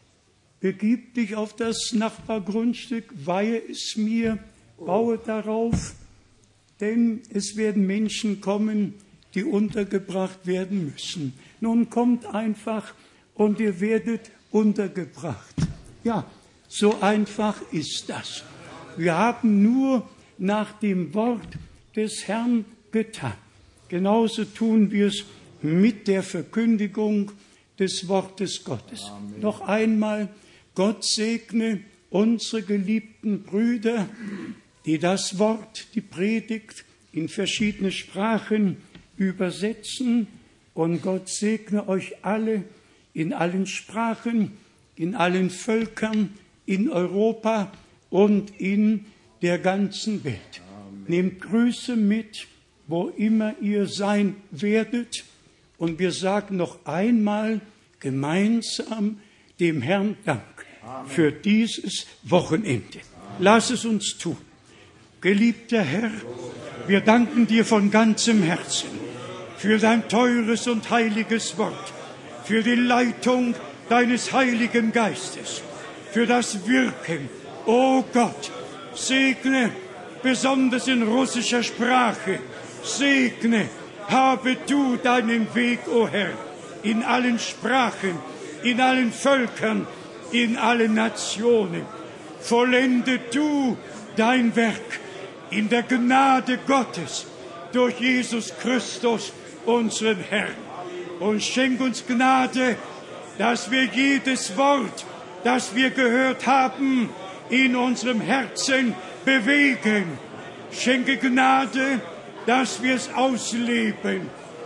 Begib dich auf das Nachbargrundstück, weihe es mir, baue darauf, denn es werden Menschen kommen, die untergebracht werden müssen. Nun kommt einfach und ihr werdet untergebracht. Ja, so einfach ist das. Wir haben nur nach dem Wort des Herrn getan. Genauso tun wir es mit der Verkündigung des Wortes Gottes. Amen. Noch einmal, Gott segne unsere geliebten Brüder, die das Wort, die Predigt in verschiedene Sprachen übersetzen. Und Gott segne euch alle in allen Sprachen, in allen Völkern, in Europa und in der ganzen Welt. Amen. Nehmt Grüße mit, wo immer ihr sein werdet. Und wir sagen noch einmal gemeinsam dem Herrn Dank Amen. Für dieses Wochenende. Amen. Lass es uns tun. Geliebter Herr, wir danken dir von ganzem Herzen für dein teures und heiliges Wort, für die Leitung deines Heiligen Geistes, für das Wirken. O Gott, segne besonders in russischer Sprache, segne, habe du deinen Weg, o Herr, in allen Sprachen, in allen Völkern, in allen Nationen. Vollende du dein Werk in der Gnade Gottes durch Jesus Christus, unseren Herrn. Und schenk uns Gnade, dass wir jedes Wort, das wir gehört haben, in unserem Herzen bewegen. Schenke Gnade, dass wir es ausleben.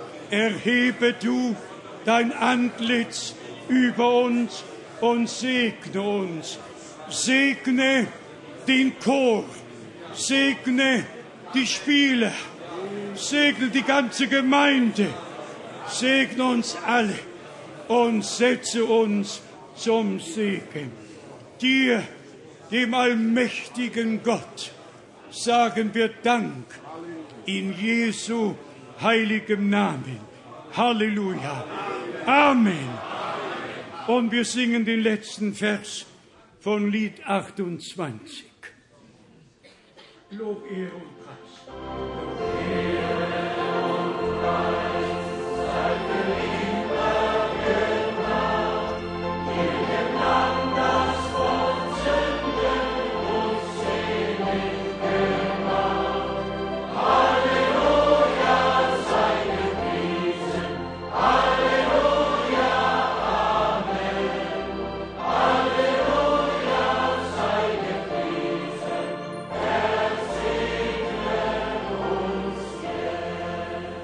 Erhebe du dein Antlitz über uns und segne uns. Segne den Chor, segne die Spieler, segne die ganze Gemeinde, segne uns alle und setze uns zum Segen. Dir, dem allmächtigen Gott, sagen wir Dank in Jesu heiligem Namen. Halleluja. Amen. Und wir singen den letzten Vers von Lied achtundzwanzig. Lob, Ehre und Preis. Lob, Ehre und Preis. Sei geliebter gemacht, dir dem Lamm das Wort Sünden und selig gemacht. Halleluja, sei gepriesen. Halleluja, Amen. Halleluja, sei gepriesen. Er segne uns jetzt.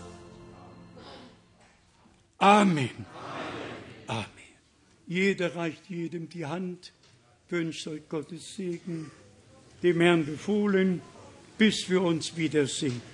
Amen. Amen. Jeder reicht jedem die Hand, wünscht euch Gottes Segen, dem Herrn befohlen, bis wir uns wiedersehen.